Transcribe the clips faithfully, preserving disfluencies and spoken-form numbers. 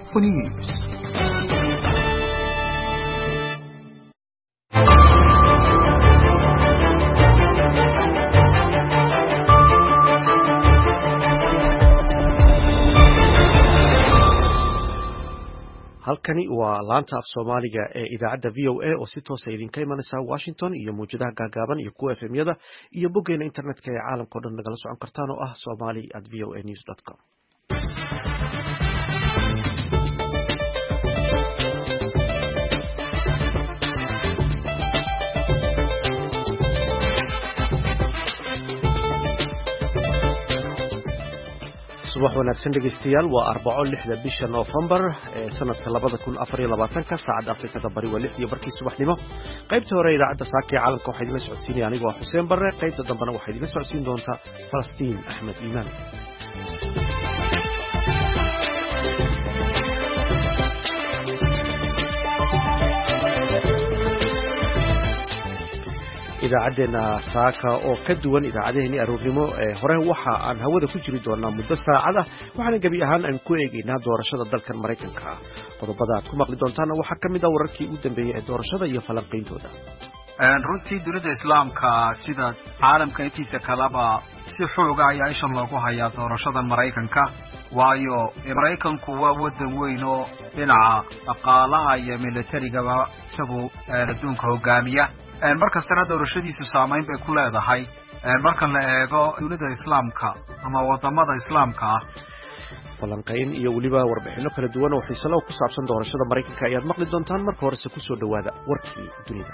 for news. halkani waa laanta af Soomaaliga ee idaacadda V O A oo si toos ah idinka imanaysa Washington iyo muujadaha gaagaaban iyo kuwa F M-yada iyo boggeena internetka ee caalamka oo dhan nagala socon kartaan oo ah somali at v o a news dot com. subax wanaagsan dhegeystayaal waa arbaco lixda bisha November ee sanadka labada kun afar iyo labaatanka saacada Afrikada Bari waa lix iyo barkii subaxnimo qaybta hore idaacadda saaka ee caalamka waxaa idinla socodsiinaya anigoo Xuseen Barre qaybta dambena waxaa idinla socodsiin doonta Falastiin Axmed Iimaan. idaacadeena saaka oo ka duwan idaacadeeni aroornimo ee hore waxa aan hawada ku jiri doonaa muddo saacada waxaana gabi ahaan aan ku eegaynaa doorashada dalkan Mareykanka qodobada aad ku maqli doontaan waxa kamid ah wararkii ugu dambeeyay ee doorashada iyo falanqeyntooda. runtii dunida islaamka sida caalamka intiisa kalaba si xoog ah ayaa isha loogu hayaa doorashada Mareykanka waayo Mareykanku waa wadan weyn oo dhinaca dhaqaalaha iyo militariga isagu adduunka hogaamiya markastana doorashadiisu saameyn bay ku leedahay marka la eego dunida islaamka ama wadamada islaamka ah. falanqeyn iyo waliba warbixino kala duwan oo xiiso leh ku saabsan doorashada Mareykanka ayaad maqli doontaan marka hore ku soo dhawaada warkii dunida.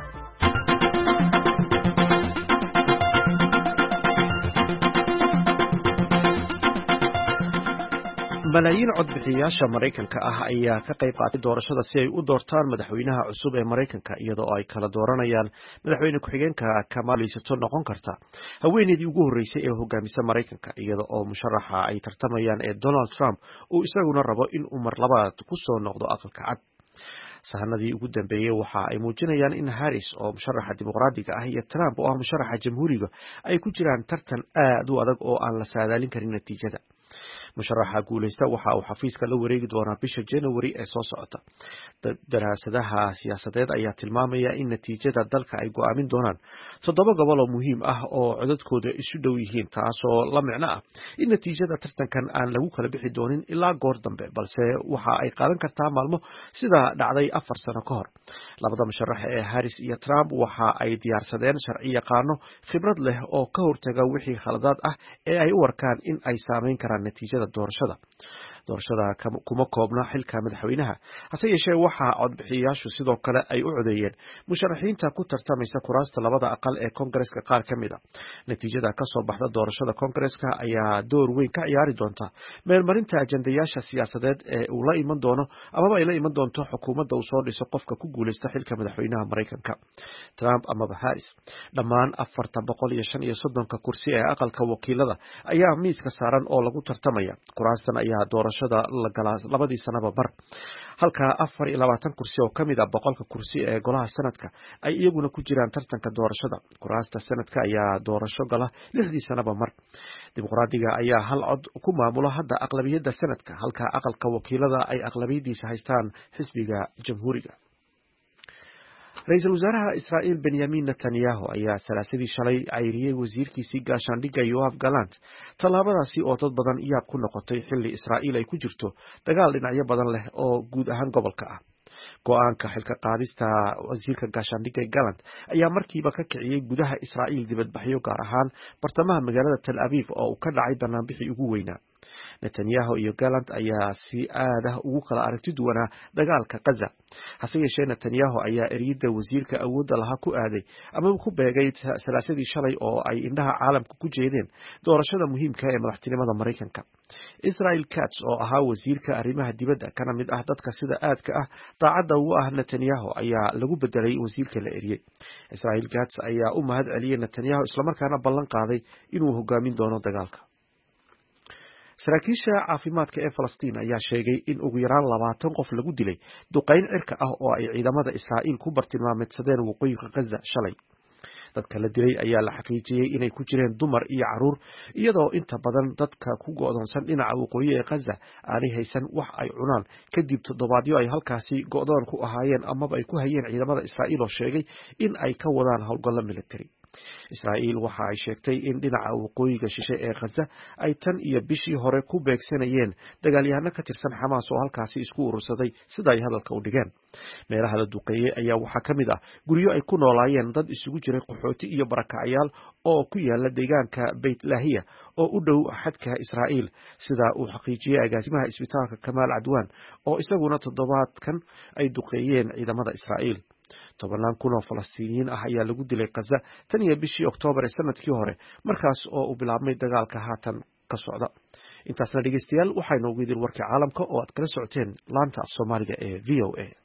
malaayiin codbixiyayaasha Mareykanka ah ayaa ka qayb qaatay doorashada si ay u doortaan madaxweynaha cusub ee Mareykanka iyadoo ay kala dooranayaan madaxweyne ku-xigeenka Kamala Harris noqon karta haweeneydii ugu horeysay ee hogaamisa Mareykanka iyada oo musharaxa ay tartamayaan ee Donald Trump uu isaguna rabo in uu mar labaad ku soo noqdo aqalka cad. sahanadii ugu dambeeyay waxa ay muujinayaan in Harris oo musharaxa dimuqraadiga ah iyo Trump oo ah musharaxa jamhuuriga ay ku jiraan tartan aad u adag oo aan la saadaalin karin natiijada. musharaxa guuleysta waxa uu xafiiska la wareegi doonaa bisha January ee soo socota. daraasadaha siyaasadeed ayaa tilmaamaya in natiijada dalka ay go'aamin doonaan toddoba gobol oo muhiim ah oo codadkooda isu dhow yihiin taasoo la micno ah in natiijada tartankan aan lagu kala bixi doonin ilaa goor dambe balse waxa ay qaadan kartaa maalmo sida dhacday afar sano ka hor. labada musharax ee Harris iyo Trump waxa ay diyaarsadeen sharci yaqaano khibrad leh oo ka hortaga wixii khaladaad ah ee ay u warkaan in ay saameyn karaan natiijada doorashada. doorashada kuma koobna xilka madaxweynaha hase yeeshee waxa codbixiyayaashu sidoo kale ay u codeeyeen musharaxiinta ku tartamaysa kuraasta labada aqal ee Congress-ka qaar kamid ah. natiijada ka soo baxda doorashada Congress-ka ayaa door weyn ka ciyaari doonta meelmarinta ajandayaasha siyaasadeed ee uu la iman doono ama ay la iman doonto xukuumadda uu soo dhiso qofka ku guuleysta xilka madaxweynaha Mareykanka Trump ama Harris. dhammaan afartan boqol iyo shan iyo soddonka kursi ee aqalka wakiilada ayaa miiska saaran oo lagu tartamaya. kuraastan ayaa doorashada la galaa labadii sanaba bar halka afar iyo labaatan kursi oo kamid ah boqolka kursi ee golaha sanadka ay iyaguna ku jiraan tartanka doorashada. kuraasta sanadka ayaa doorasho gala lixdii sanaba mar. dimuqraadiga ayaa hal cod ku maamula hadda aqlabiyadda sanadka halka aqalka wakiilada ay aqlabiyadiisa haystaan xisbiga jamhuuriga. ra'iisul wasaaraha Israa'iil Benjamin Netanyahu ayaa salaasadii shalay cayriyay wasiirkiisii gaashaandhigga Yoav Gallant tallaabadaasi oo dad badan yaab ku noqotay xilli Israa'iil ay ku jirto dagaal dhinacyo badan leh oo guud ahaan gobolka ah. go'aanka xilka qaadista wasiirka gaashaandhigga Gallant ayaa markiiba ka kiciyay gudaha Israa'iil dibadbaxyo gaar ahaan bartamaha magaalada Tel Aviv oo uu ka dhacay banaanbixii ugu weynaa. Netanyahu iyo Gallant ayaa si aad ah ugu kala aragti duwanaa dagaalka Gaza. hase yeeshee Netanyahu ayaa eriyada wasiirka awoodda lahaa ku aaday ama ku beegay salaasadii shalay oo ay indhaha caalamka ku jeedeen doorashada muhiimka ee madaxtinimada Mareykanka. Israel Katz oo ahaa wasiirka arrimaha dibadda kana mid ah dadka sida aadka ah daacadda u ah Netanyahu ayaa lagu bedelay wasiirka la eriyay. Israel Katz ayaa u mahad celiyay Netanyahu isla markaana ballan qaaday inuu hogaamin doono dagaalka. saraakiisha caafimaadka ee Falastiin ayaa sheegay in ugu yaraan labaatan qof lagu dilay duqeyn cirka ah oo ay ciidamada Israa'iil ku bartilmaameedsadeen waqooyiga Gaza shalay. dadka la dilay ayaa la xaqiijiyey inay ku jireen dumar iyo caruur iyadoo inta badan dadka ku go'doonsan dhinaca waqooyi ee Gaza aanay haysan wax ay cunaan kadib toddobaadyo ay halkaasi go'doon ku ahaayeen amaba ay ku hayeen ciidamada Israa'iil oo sheegay in ay ka wadaan howlgallo military. Israa'iil waxa ay sheegtay in dhinaca waqooyiga shishe ee Gaza ay tan iyo bishii hore ku beegsanayeen dagaalyahano ka tirsan Xamaas oo halkaasi isku urursaday sida ay hadalka u dhigeen. Meelaha la duqeeyay ayaa waxaa ka mid ah guryo ay ku noolaayeen dad isugu jiray qaxooti iyo barakacyaal oo ku yaala deegaanka Beit Lahiya oo u dhow xadka Israa'iil sida uu xaqiijiyay agaasimaha isbitaalka Kamaal Cadwaan oo isaguna toddobaadkan ay duqeeyeen ciidamada Israa'iil. tobanaan kun oo Falastiiniyiin ah ayaa lagu dilay Gaza tan iyo bishii Oktoobar ee sanadkii hore markaas oo uu bilaabmay dagaalka haatan ka socda. intaasna dhegeystayaal waxaynu ugu idin warkii caalamka oo aad kala socoteen laanta af Soomaaliga ee V O A.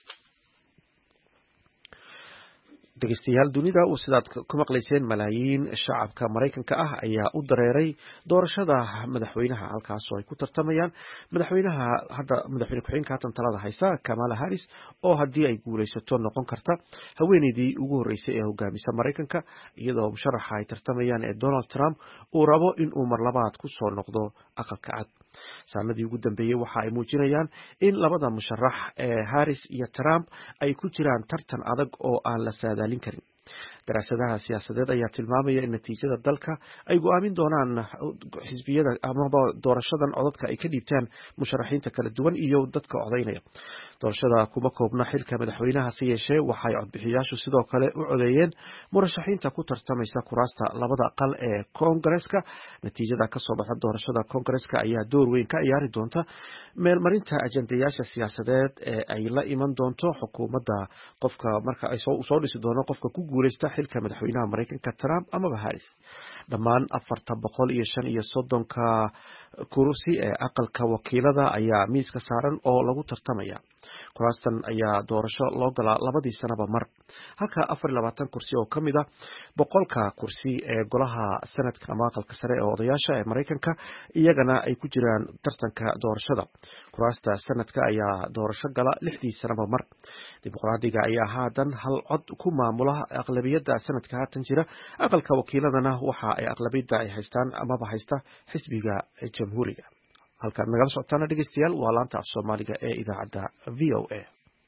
dhegeystayaal dunida uu sidaad ku maqlayseen malaayiin shacabka Mareykanka ah ayaa u dareeray doorashada madaxweynaha halkaas oo ay ku tartamayaan madaxweynaha hadda madaxweyne ku-xigeenka haatan talada haysa Kamala Harris oo haddii ay guulaysato noqon karta haweeneydii ugu horreysay ee hogaamisa Mareykanka iyadoo musharaxa ay tartamayaan ee Donald Trump uu rabo in uu mar labaad ku soo noqdo aqalka cad. Saanadii ugu dambeeyay waxa ay muujinayaan in labada musharax ee Harris iyo Trump ay ku jiraan tartan adag oo aan la saadaalin karin. daraasadaha siyaasadeed ayaa tilmaamaya in natiijada dalka ay go'aamin doonaan xisbiyada amaba doorashadan codadka ay ka dhiibtaan musharaxiinta kala duwan iyo dadka codaynaya. doorashada kuma koobna xilka madaxweynaha si yeeshee waxay codbixiyaashu sidoo kale u codeeyeen murashaxiinta ku tartamaysa kuraasta labada aqal ee Koongareeska. natiijada ka soo baxda doorashada Koongareeska ayaa door weyn ka ciyaari doonta meelmarinta ajandayaasha siyaasadeed ee ay la iman doonto xukuumadda qofka marka ay soo dhisi doono qofka ku guuleysta xilka madaxweynaha Mareykanka Trump amaba Harris. dhammaan afarta boqol iyo shan iyo soddonka kursi ee aqalka wakiilada ayaa miiska saaran oo lagu tartamaya. kuraastan ayaa doorasho loo galaa labadii sanaba mar halka afar iyo labaatan kursi oo ka mid ah boqolka kursi ee golaha sanadka ama aqalka sare ee odayaasha ee Mareykanka iyagana ay ku jiraan tartanka doorashada. kuraasta sanadka ayaa doorasho gala lixdii sanaba mar. dimuqraadiga ayaa haatan hal cod ku maamula aqlabiyadda sanadka haatan jira. aqalka wakiiladana waxa ay aqlabiyadda ay haystaan amaba haysta xisbiga jamhuuriga. halkaan nagala socotaana dhegeystayaal waa laanta af Soomaaliga ee idaacadda V O A.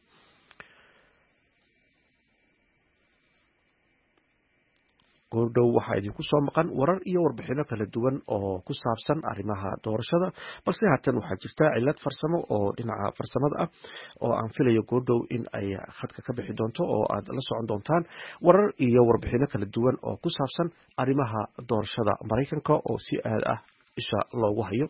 goordhow waxaa idinku soo maqan warar iyo warbixino kala duwan oo ku saabsan arrimaha doorashada balse haatan waxaa jirta cilad farsamo oo dhinaca farsamada ah oo aan filayo goordhow in ay khadka ka bixi doonto oo aad la socon doontaan warar iyo warbixino kala duwan oo ku saabsan arrimaha doorashada Mareykanka oo si aad ah isha loogu hayo.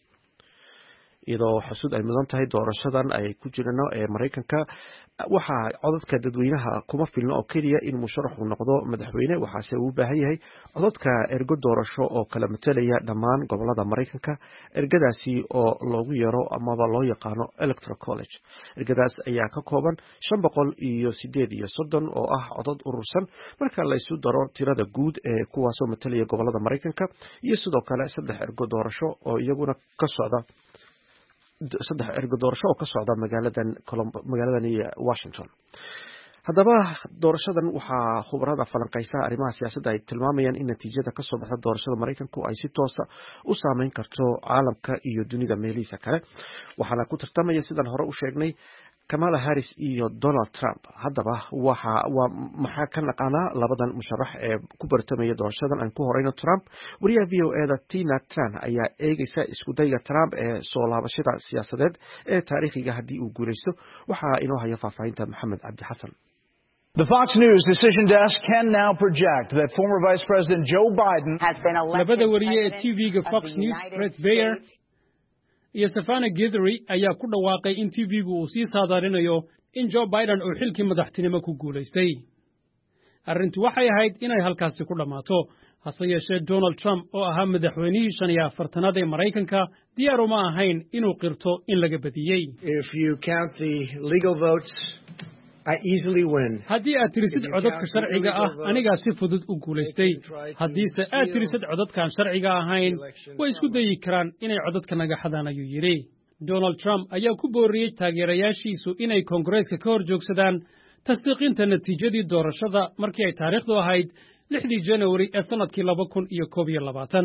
iyadoo xasuud ay mudan tahay doorashadan ay ku jiraan ee Mareykanka waxa codadka dadweynaha kuma filno oo kaliya in musharaxu noqdo madaxweyne waxaase uu baahan yahay codadka ergo doorasho oo kala matalaya dhammaan gobolada Mareykanka. ergadaasi oo loogu yeero amaba loo yaqaano electoral college. ergadaas ayaa ka kooban shan boqol iyo sideed iyo soddon oo ah codad urursan marka la isu daro tirada guud ee kuwaasoo matalaya gobolada Mareykanka iyo sidoo kale saddex ergo doorasho oo iyaguna ka socda saddex ergo doorasho oo ka socda magaaladan magaaladan Washington. haddaba doorashadan waxaa khubarada falanqaysa arrimaha siyaasadda ay tilmaamayaan in natiijada ka soo baxda doorashada Mareykanku ay si toos ah u saameyn karto caalamka iyo dunida meelihiisa kale. waxaana ku tartamaya sidaan hore u sheegnay Kamala Harris iyo Donald Trump. haddaba waxa waa maxaa ka naqaanaa labadan musharax ee ku bartamaya doorashadan aan ku horeyno Trump. wariyaha V O A da Tina Tran ayaa eegaysa isku dayga Trump ee soo laabashada siyaasadeed ee taariikhiga haddii uu guuleysto. waxaa inoo haya faahfaahinta Maxamed Cabdi Xasan. The Fox News decision desk can now project that former Vice President Joe Biden has been elected labada wariye ee T V-ga Fox News Brett Baier iyo Savannah Guthrie ayaa ku dhawaaqay in T V-gu uu sii saadaarinayo in Joe Biden uu xilkii madaxtinimo ku guuleystay. arrintu waxay ahayd inay halkaasi ku dhammaato hase yeeshee Donald Trump oo ahaa madaxweynihii shan iyo afartanaad ee Mareykanka diyaar uma ahayn inuu qirto in laga badiyey. If you count the legal votes, I easily win. haddii aad tirisid codadka sharciga ah anigaa si fudud u guulaystay. haddiise aad tirisid codadkaan sharciga ahayn way isku dayi karaan inay codadka naga xadaan ayuu yidhi. Donald Trump ayaa ku booriyey taageerayaashiisu inay Koongareeska ka hor joogsadaan tasdiiqinta natiijadii doorashada markii ay taariikhdu ahayd lixdii January ee sanadkii laba kun iyo koob iyo labaatan.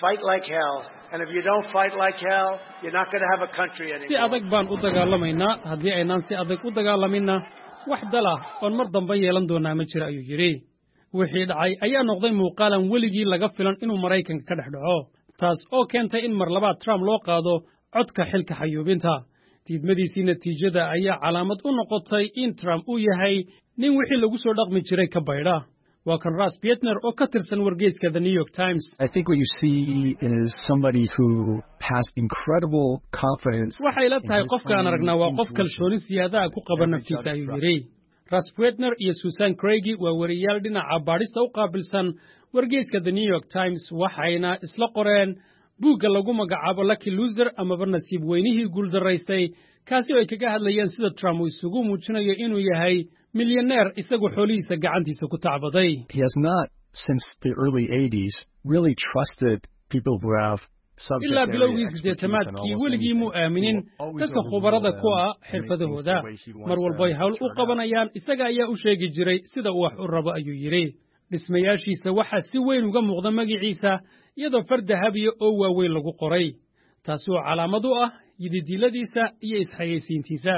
Si adag baan u dagaalamaynaa, haddii aynaan si adag u dagaalaminna wax dala oon mar dambe yeelan doonaa ma jira ayuu yidhi. wixii dhacay ayaa noqday muuqaalan weligii laga filan inuu Maraykanka ka dhex dhaco, taas oo keentay in mar labaad Trump loo qaado codka xilka xayuubinta. diidmadiisii natiijada ayaa calaamad u noqotay in Trump uu yahay nin wixii lagu soo dhaqmi jiray ka baydha. waa kan Ross Pietner oo ka tirsan wargeyska The New York Times. I think what you see is somebody who has incredible confidence. waxay la tahay qofkaan aragnaa waa qof kalsooni siyaada ku qaba naftiisa ayuu yidhi. Ross Pietner iyo Susan Craigie waa wariyaal dhinaca baadhista u qaabilsan wargeyska The New York Times waxayna isla qoreen buugga lagu magacaabo Lucky Loser amaba nasiib weynihii guuldaraystay, kaasi oo ay kaga hadlayeen sida Trump uu isugu muujinayo inuu yahay milyaneer isagoo xoolihiisa gacantiisa ku tacbaday. He has not, since the early eighties, really trusted people who have ilaa bilowgii siddeetamaadkii weligii muu aaminin dadka khubarada ku ah xirfadahooda. mar walbay hawl u qabanayaan isaga ayaa u sheegi jiray sida uu wax u rabo ayuu yidhi. dhismayaashiisa waxaa si weyn uga muuqda magaciisa iyadoo far dahabiya oo waaweyn lagu qoray, taasi oo calaamad u ah yididiiladiisa iyo isxayeysiintiisa.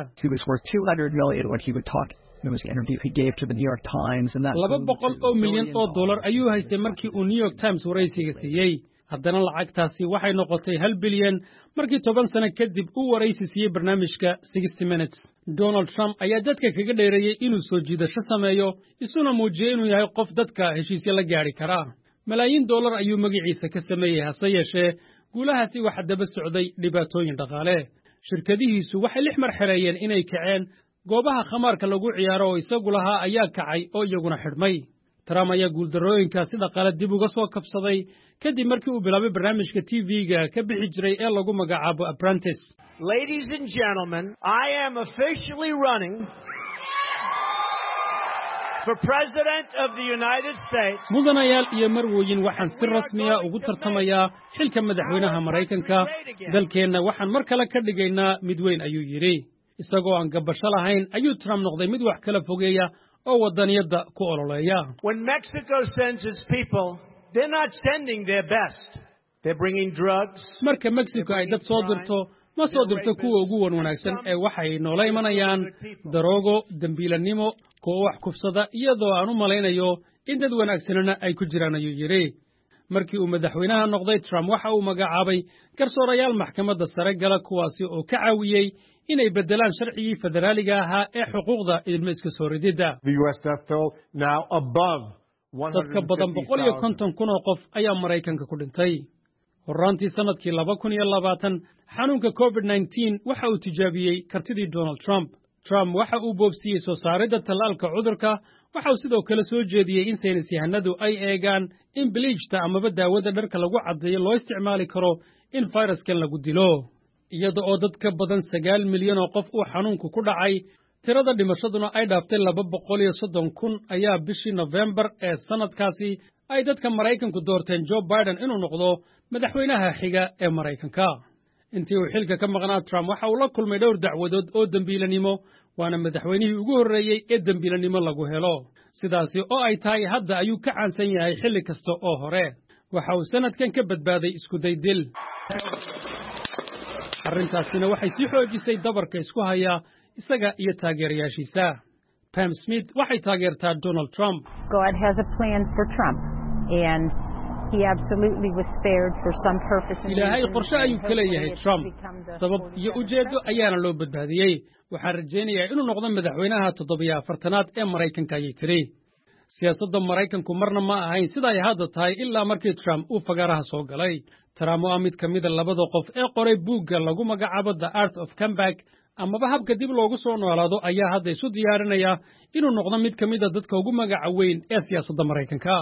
laba boqol oo milyan oo dollar ayuu haystay markii uu New York Times waraysiga siiyey. haddana lacagtaasi waxay noqotay hal bilyan markii toban sano kadib uu waraysi siiyey barnaamijka sixty minutes. Donald Trump ayaa dadka kaga dheereeyey inuu soo jiidasho sameeyo, isuna muujiyey inuu yahay qof dadka heshiisyo la gaari kara. malaayiin dollar ayuu magaciisa ka sameeyey, hase yeeshee guulahaasi waxaa daba socday dhibaatooyin dhaqaale. shirkadihiisu waxay lix mar xereeyeen inay kaceen, goobaha khamaarka lagu ciyaaro oo isagu lahaa ayaa kacay oo iyaguna xidhmay. Trump ayaa guuldarrooyinkaasi dhaqaale dib uga soo kabsaday kadib markii uu bilaabay barnaamijka T V-ga ka bixi jiray ee lagu magacaabo Apprentice. Ladies and gentlemen, I am officially running for President of the United States. mudanayaal iyo marwooyin, waxaan si rasmiya ugu tartamayaa xilka madaxweynaha Maraykanka. dalkeenna waxaan mar kale ka dhigaynaa mid weyn ayuu yidhi. isagoo aan gabasho lahayn ayuu Trump noqday mid wax kala fogeeya oo wadaniyadda ku ololeeya. When Mexico sends its people, they're not sending their best. They're bringing drugs. marka Mexico ay dad soo dirto, ma soo dirto kuwa ugu wanaagsan ee waxay noola imanayaan daroogo, dambiilanimo, kuwa wax kufsada, iyadoo aan u malaynayo in dad wanaagsanana ay ku jiraan ayuu yidhi. markii uu madaxweynaha noqday, Trump waxa uu magacaabay garsoorayaal maxkamadda sare gala kuwaasi oo ka caawiyey inay beddelaan sharcigii federaaliga ahaa ee xuquuqda ilmo iska soo rididda. dadka badan boqol iyo konton kun oo qof ayaa Maraykanka ku dhintay. horraantii sanadkii laba kun iyo labaatan, xanuunka covid nineteen waxa uu tijaabiyey kartidii Donald Trump. Trump waxa uu boobsiyey soo saaridda tallaalka cudurka. waxa uu sidoo kale soo jeediyey in saynis yahanadu ay eegaan in bleachta amaba daawada dharka lagu caddeeyo loo isticmaali karo in fayraskan lagu dilo. iyada oo dadka badan sagaal milyan oo qof uu xanuunku ku dhacay, tirada dhimashaduna ay dhaaftay laba boqol iyo soddon kun ayaa bishii November ee sanadkaasi ay dadka Maraykanku doorteen Joe Biden inuu noqdo madaxweynaha xiga ee Maraykanka. intii uu xilka ka maqnaa, Trump waxa uu la kulmay dhowr dacwadood oo dambiilanimo, waana madaxweynihii ugu horreeyey ee dambiilanimo lagu helo. sidaasi oo ay tahay, hadda ayuu ka caansan yahay xilli kasta oo hore. waxa uu sanadkan ka badbaaday isku day dil. arrintaasina waxay sii xoojisay dabarka isku haya isaga iyo taageerayaashiisa. Pam Smith waxay taageertaa Donald Trump. God has a plan for Trump, and he absolutely was spared for some purpose. Ilaahay qorshe ayuu ka leeyahay Trump, sabab iyo ujeedo ayaana loo badbaadiyey. waxaan rajaynayaa inuu noqdo madaxweynaha toddobiyo afartanaad ee Maraykanka ayay tiri. siyaasadda Maraykanku marna ma ahayn sida ay hadda tahay ilaa markii Trump uu fagaaraha soo galay. Trump oo mid ka mid ah labada qof ee qoray buugga lagu magacaabo The Art of Comeback amaba habka dib loogu soo noolaado, ayaa hadda isu diyaarinaya inuu noqdo mid ka mid ah dadka ugu magaca weyn ee siyaasadda Maraykanka.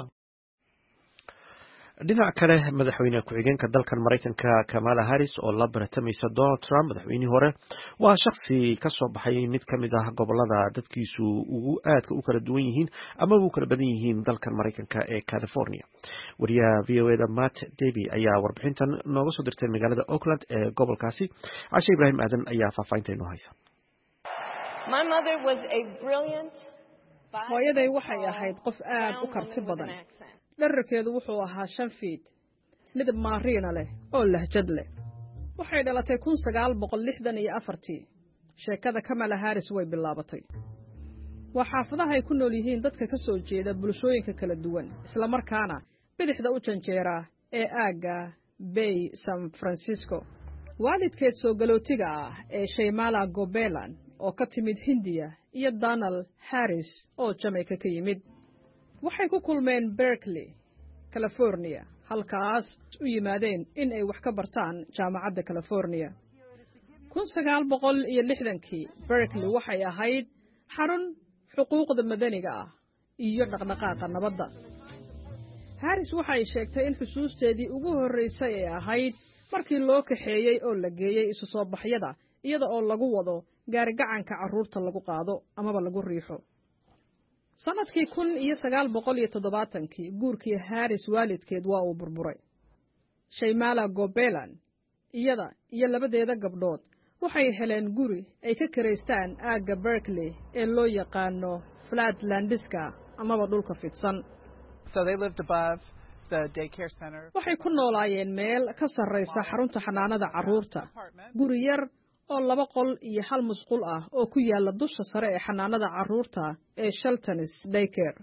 dhinaca kale, madaxweyne ku-xigeenka dalkan Maraykanka Kamala Harris oo la baratamaysa Donald Trump madaxweynihii hore, waa shakhsi ka soo baxay mid ka mid ah gobolada dadkiisu ugu aadka u kala duwan yihiin ama ugu kala badan yihiin dalkan Maraykanka ee California. wariyaha V O A da Matt Davey ayaa warbixintan nooga soo dirtay magaalada Oakland ee gobolkaasi. Cashe Ibrahim Aadan ayaa faahfaahinta inoo haysa. My mother was a brilliant hooyaday waxay ahayd qof aad u karti badan dherarkeedu wuxuu ahaa shan fiid midab maariina leh oo lahjad leh waxay dhalatay kun sagaal boqol lixdan iyo afartii sheekada Kamala Harris way bilaabatay waa xaafadaha ay ku nool yihiin dadka ka soo jeeda bulshooyinka kala duwan isla markaana bidixda u janjeera ee aaga Bay San Francisco waalidkeed soo galootiga ah ee Shaymala Gobelan oo ka timid Hindiya iyo Donald Harris oo Jamaica ka yimid waxay ku kulmeen Berkeley California halkaas u yimaadeen in ay wax ka bartaan jaamacadda California kun sagaal boqol iyo lixdankii Berkeley waxay ahayd xarun xuquuqda madaniga ah iyo dhaqdhaqaaqa nabadda Harris waxay sheegtay in xusuusteedii ugu horeysay ay ahayd markii loo kaxeeyay oo la geeyay isu soo baxyada iyada oo lagu wado gaari gacanka carruurta lagu qaado amaba lagu riixo sanadkii kun iyo sagaal boqol iyo toddobaatankii guurkii Harris waalidkeed waa uu burburay Shaymala Gobelan iyada iyo labadeeda gabdhood waxay heleen guri ay ka kireystaan aagga Berkeley ee loo yaqaano Flatlandska amaba dhulka fidsan So they lived above the daycare center. waxay ku noolaayeen meel ka sarreysa xarunta xanaanada carruurta guri yar oo laba qol iyo hal musqul ah oo ku yaala dusha sare ee xanaanada carruurta ee Sheltons Daycare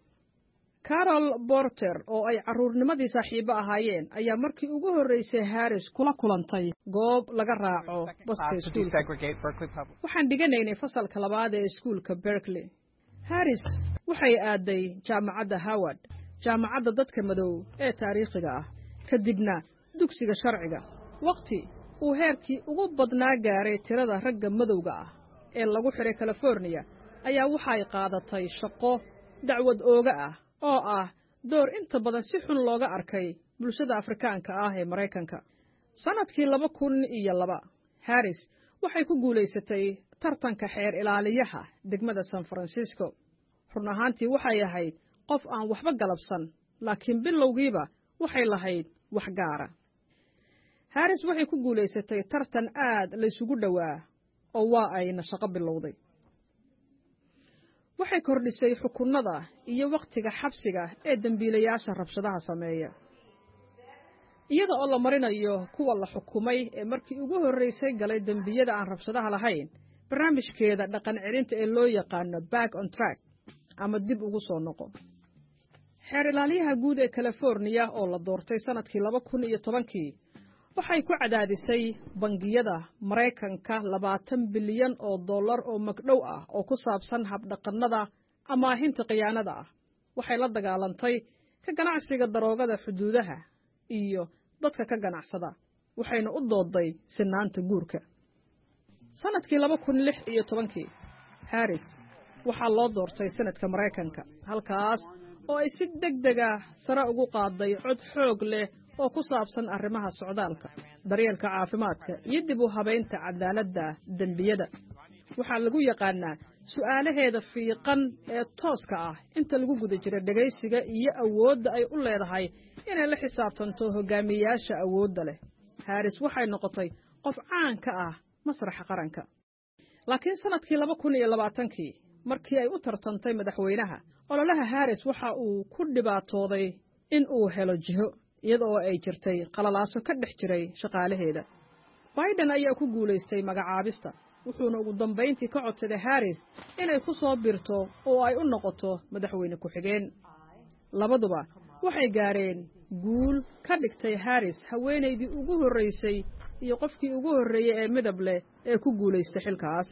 Carol Porter oo ay carruurnimadii saaxiibo ahaayeen ayaa markii ugu horeysay Harris kula kulantay goob laga raaco baska iskuulka waxaan dhiganaynay fasalka labaad ee iskuulka Berkeley Harris waxay aaday jaamacadda Howard jaamacadda dadka madow ee taariikhiga ah kadibna dugsiga sharciga waqti uu heerkii ugu badnaa gaaray tirada ragga madowga ah ee lagu xiray California ayaa waxay qaadatay shaqo dacwad ooga ah oo ah door inta badan si xun looga arkay bulshada Afrikaanka ah ee Mareykanka sanadkii laba kun iyo laba Harris waxay ku guuleysatay tartanka xeer ilaaliyaha degmada San Francisco run ahaantii waxay ahayd qof aan waxba galabsan laakiin bilowgiiba waxay lahayd wax gaara Harris waxay ku guuleysatay tartan aad la isugu dhawaa oo waa ay shaqo bilowday waxay kordhisay xukunnada iyo waqtiga xabsiga ee dambiilayaasha rabshadaha sameeya iyada oo la marinayo kuwa la xukumay ee markii ugu horeysay galay dambiyada aan rabshadaha lahayn barnaamijkeeda dhaqan celinta ee loo yaqaano Back on Track ama dib ugu soo noqo xeer ilaaliyaha guud ee California oo la doortay sanadkii laba kun iyo tobankii waxay ku cadaadisay bangiyada Mareykanka labaatan bilyan oo dollar oo magdhow ah oo ku saabsan habdhaqanada amaahinta khiyaanada ah waxay la dagaalantay ka ganacsiga daroogada xuduudaha iyo dadka ka ganacsada waxayna u dooday sinaanta guurka sanadkii laba kun lix iyo tobankii Harris waxaa loo doortay sanadka Mareykanka halkaas oo ay si degdeg ah sare ugu qaaday cod xoog leh oo ku saabsan arrimaha socdaalka daryeelka caafimaadka iyo dib u habeynta cadaaladda dambiyada waxaa lagu yaqaanaa su'aalaheeda fiiqan ee tooska ah inta lagu guda jira dhageysiga iyo awoodda ay u leedahay inay la xisaabtanto hogaamiyayaasha awoodda leh Harris waxay noqotay qof caan ka ah masraxa qaranka laakiin sanadkii laba kun iyo labaatankii markii ay u tartantay madaxweynaha ololaha Harris waxa uu ku dhibaatooday in uu helo jiho iyada oo ay jirtay qalalaaso ka dhex jiray shaqaalaheeda Biden ayaa ku guuleystay magacaabista wuxuuna ugu dambeyntii ka codsaday Harris inay ku soo birto oo ay u noqoto madaxweyne ku xigeen labaduba waxay gaareen guul ka dhigtay Harris haweeneydii ugu horeysay iyo qofkii ugu horeeyay ee midab leh ee ku guuleystay xilkaas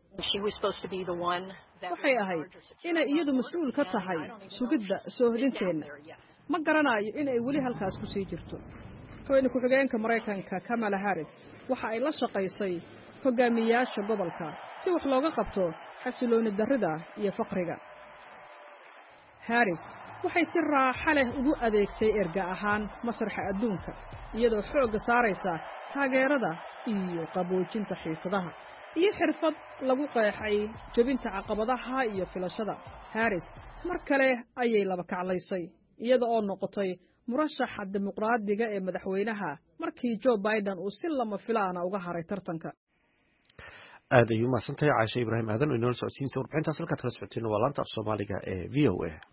waxay ahayd inay iyadu mas'uul ka tahay sugidda soo hodinteena ma garanayo inay weli halkaas ku sii jirto haweeney ku xigeenka Mareykanka Kamala Harris waxa ay la shaqaysay hogaamiyayaasha gobolka si wax looga qabto xasilooni darrida iyo faqriga Harris waxay si raaxo leh ugu adeegtay erga ahaan masraxa adduunka iyadoo xoogga saaraysa taageerada iyo qaboojinta xiisadaha iyo xirfad lagu qeexay jabinta caqabadaha iyo filashada Harris mar kale ayay laba kaclaysay iyada oo noqotay murashaxa dimuqraadiga ee madaxweynaha markii Joe Biden uu si lama filaana uga haray tartanka aad ayuu mahadsantahay Caasha Ibraahim Aadan oo inoo socodsiinaysa warbixintaas halkaad kala socoteen waa laanta af Soomaaliga ee V O A.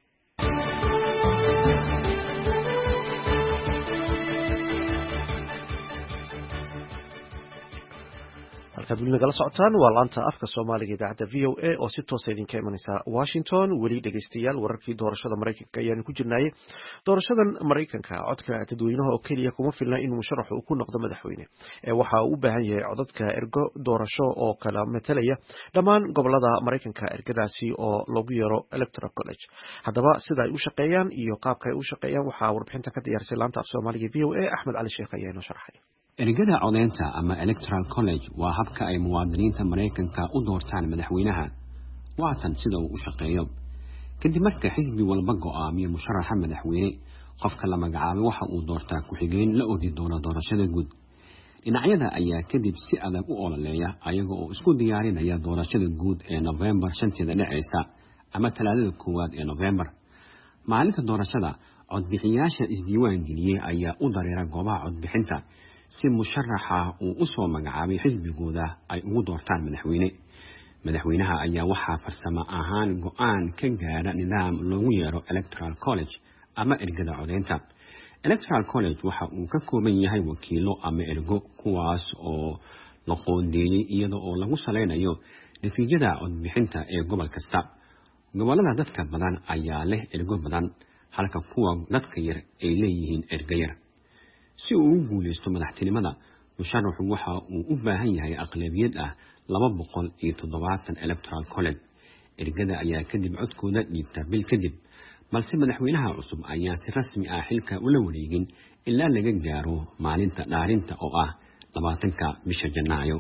halkaad weli nagala socotaan waa laanta afka Soomaaliga idaacadda V O A oo si toos ah idinka imanaysa Washington. weli dhageystayaal wararkii doorashada Mareykanka ayaan ku jirnay. doorashadan Mareykanka codka dadweynaha oo kaliya kuma filna in musharax uu ku noqdo madaxweyne ee waxa uu u baahan yahay codadka ergo doorasho oo kala metelaya dhammaan gobolada Mareykanka ergadaasi oo lagu yeero Electoral College. haddaba sida ay u shaqeeyaan iyo qaabka ay u shaqeeyaan waxa warbixinta ka diyaarisay laanta af Soomaaliga V O A Axmed Cali Sheekh ayaa inoo sharxay. ergada codeynta ama Electoral College waa habka ay muwaadiniinta Mareykanka u doortaan madaxweynaha. waa tan sida uu u shaqeeyo. kadib marka xisbi walba go'aamiyo musharaxa madaxweyne, qofka la magacaabay waxa uu doortaa ku-xigeen la ordi doona doorashada guud. dhinacyada ayaa kadib si adag u ololeeya ayaga oo isku diyaarinaya doorashada guud ee November shanteeda dhacaysa ama talaadada koowaad ee November. maalinta doorashada, codbixiyaasha isdiiwaan geliyay ayaa u dareera goobaha codbixinta si musharaxa uu u soo magacaabay xisbigooda ay ugu doortaan madaxweyne. madaxweynaha ayaa waxaa farsamo ahaan go'aan ka gaara nidaam loogu yeero Electoral College ama ergada codeynta. Electoral College waxa uu ka kooban yahay wakiilo ama ergo kuwaas oo la qoondeeyay iyada oo lagu saleynayo natiijada codbixinta ee gobol kasta. gobolada dadka badan ayaa leh ergo badan halka kuwa dadka yar ay leeyihiin ergo yar. si uu u guuleysto madaxtinimada, musharaxu waxa uu u baahan yahay aqlabiyad ah laba boqol iyo toddobaatan Electoral College. ergada ayaa kadib codkooda dhiibta bil kadib, balse madaxweynaha cusub ayaa si rasmi ah xilka ula wareegin ilaa laga gaaro maalinta dhaarinta oo ah labaatanka bisha Janaayo.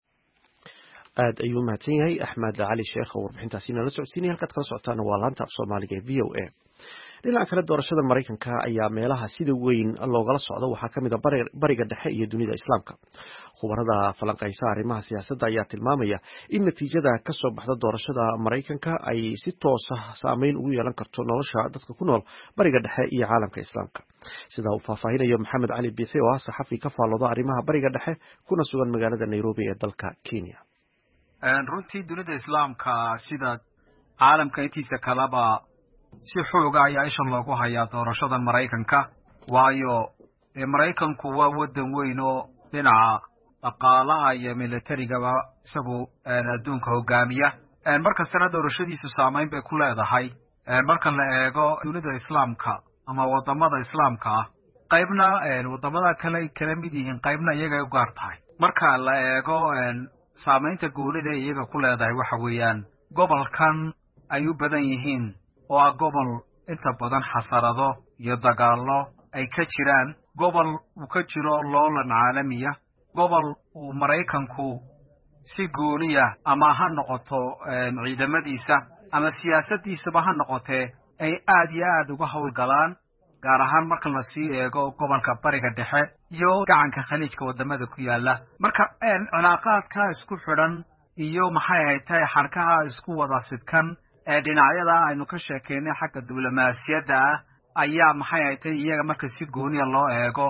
aad ayuu mahadsan yahay Axmed Cali Sheekh oo warbixintaasi nala socodsiinay. halkaad kala socotaan waa laanta af Soomaaliga ee V O A. dhinaca kale doorashada Mareykanka ayaa meelaha sida weyn loogala socdo waxaa kamid ah bariga dhexe iyo dunida islaamka. khubarada falanqeysa arrimaha siyaasadda ayaa tilmaamaya in natiijada ka soo baxda doorashada Mareykanka ay si toos ah saameyn ugu yeelan karto nolosha dadka ku nool bariga dhexe iyo caalamka islaamka. sida uu faahfaahinayo Maxamed Cali Biixi oo ah saxafi ka faallooda arrimaha bariga dhexe kuna sugan magaalada Nairobi ee dalka Kenya. runtii dunida islaamka sida caalamka intiisa kalaba si xooga ayaa isha loogu hayaa doorashada Mareykanka, waayo Mareykanku waa wadan weyn oo dhinaca dhaqaalaha iyo militarigaba isagu adduunka hogaamiya. markastana doorashadiisu saameyn bay ku leedahay marka la eego dunida islaamka ama wadamada islaamka ah. qaybna wadamada kale kala mid yihiin, qaybna iyaga u gaar tahay. marka la eego saameynta goolida iyaga ku leedahay waxa weeyaan gobolkan ay u badan yihiin oo ah gobol inta badan xasarado iyo dagaallo ay ka jiraan, gobol uu ka jiro loolan caalamiya, gobol uu Mareykanku si gooniya ama ha noqoto ciidamadiisa ama siyaasadiisaba ha noqotee ay aad iyo aad uga howlgalaan, gaar ahaan marka la sii eego gobolka bariga dhexe iyo gacanka khaliijka wadamada ku yaala. marka cilaaqaadka isku xidhan iyo maxay ahayd tahay xarkaha isku wada sidkan ee dhinacyada aynu ka sheekeynay xagga diblomaasiyadda ah ayaa maxay ahayd tahay iyaga marka si gooniya loo eego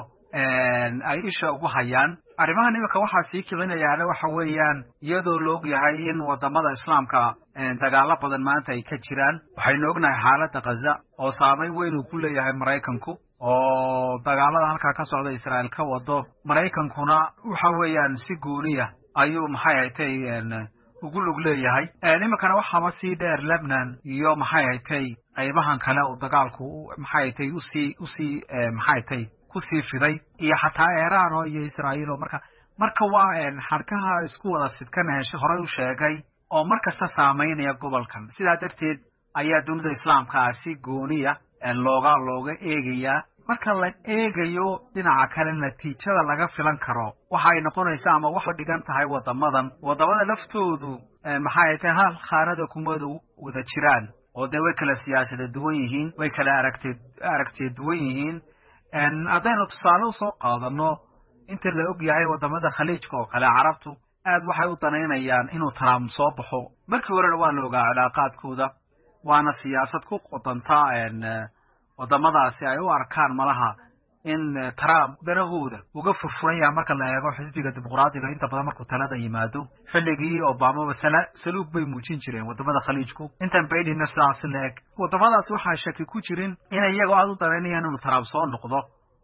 ay isha ugu hayaan. arrimahan imika waxaa sii kicinayaana waxa weeyaan iyadoo la og yahay in wadamada islaamka dagaalo badan maanta ay ka jiraan. waxaynu ognahay xaaladda Gaza oo saameyn weyn uu ku leeyahay Mareykanku, oo dagaalada halkaa ka socda Israa'iil ka wado. Mareykankuna waxa weeyaan si gooniya ayuu maxay ahayd tahay ugu lug leeyahay. imikana waxaaba sii dheer Lebanon iyo maxay ahayd tahay qaybahan kale oo dagaalku maxay ahayd tahay usii usii maxay ahayd tahay kusii fiday, iyo xataa Iran oo iyo Israa'iil oo marka marka waa xarkaha isku wada sidkan hesho hore u sheegay oo markasta saameynaya gobolkan. sidaa darteed ayaa dunida islaamka si gooniya looga looga eegayaa. marka la eegayo dhinaca kale natiijada laga filan karo waxa ay noqonaysaa ama wax dhigan tahay wadamadan wadamada laftoodu maxay tahay hal khaanada kumadu wada jiraan oo de way kala siyaasada duwan yihiin, way kala aragtay aragtay duwan yihiin. haddaynu tusaale usoo qaadano inta la og yahay wadamada khaliijka oo kale, carabtu aad waxay u danaynayaan inuu Trump soo baxo. markii horena waa la ogaa cilaaqaadkooda, waana siyaasad ku qodanta wadamadaasi ay u arkaan malaha in Trump darahooda uga furfuraya marka la eego xisbiga dimuqraadiga inta badan markuu talada yimaado xilligii Obama wasala saluug bay muujin jireen wadamada khaliijku intan Biden sidaas leeg wadamadaas waxa shaki ku jirin in iyagu aad u dareynayaan inuu Trump soo noqdo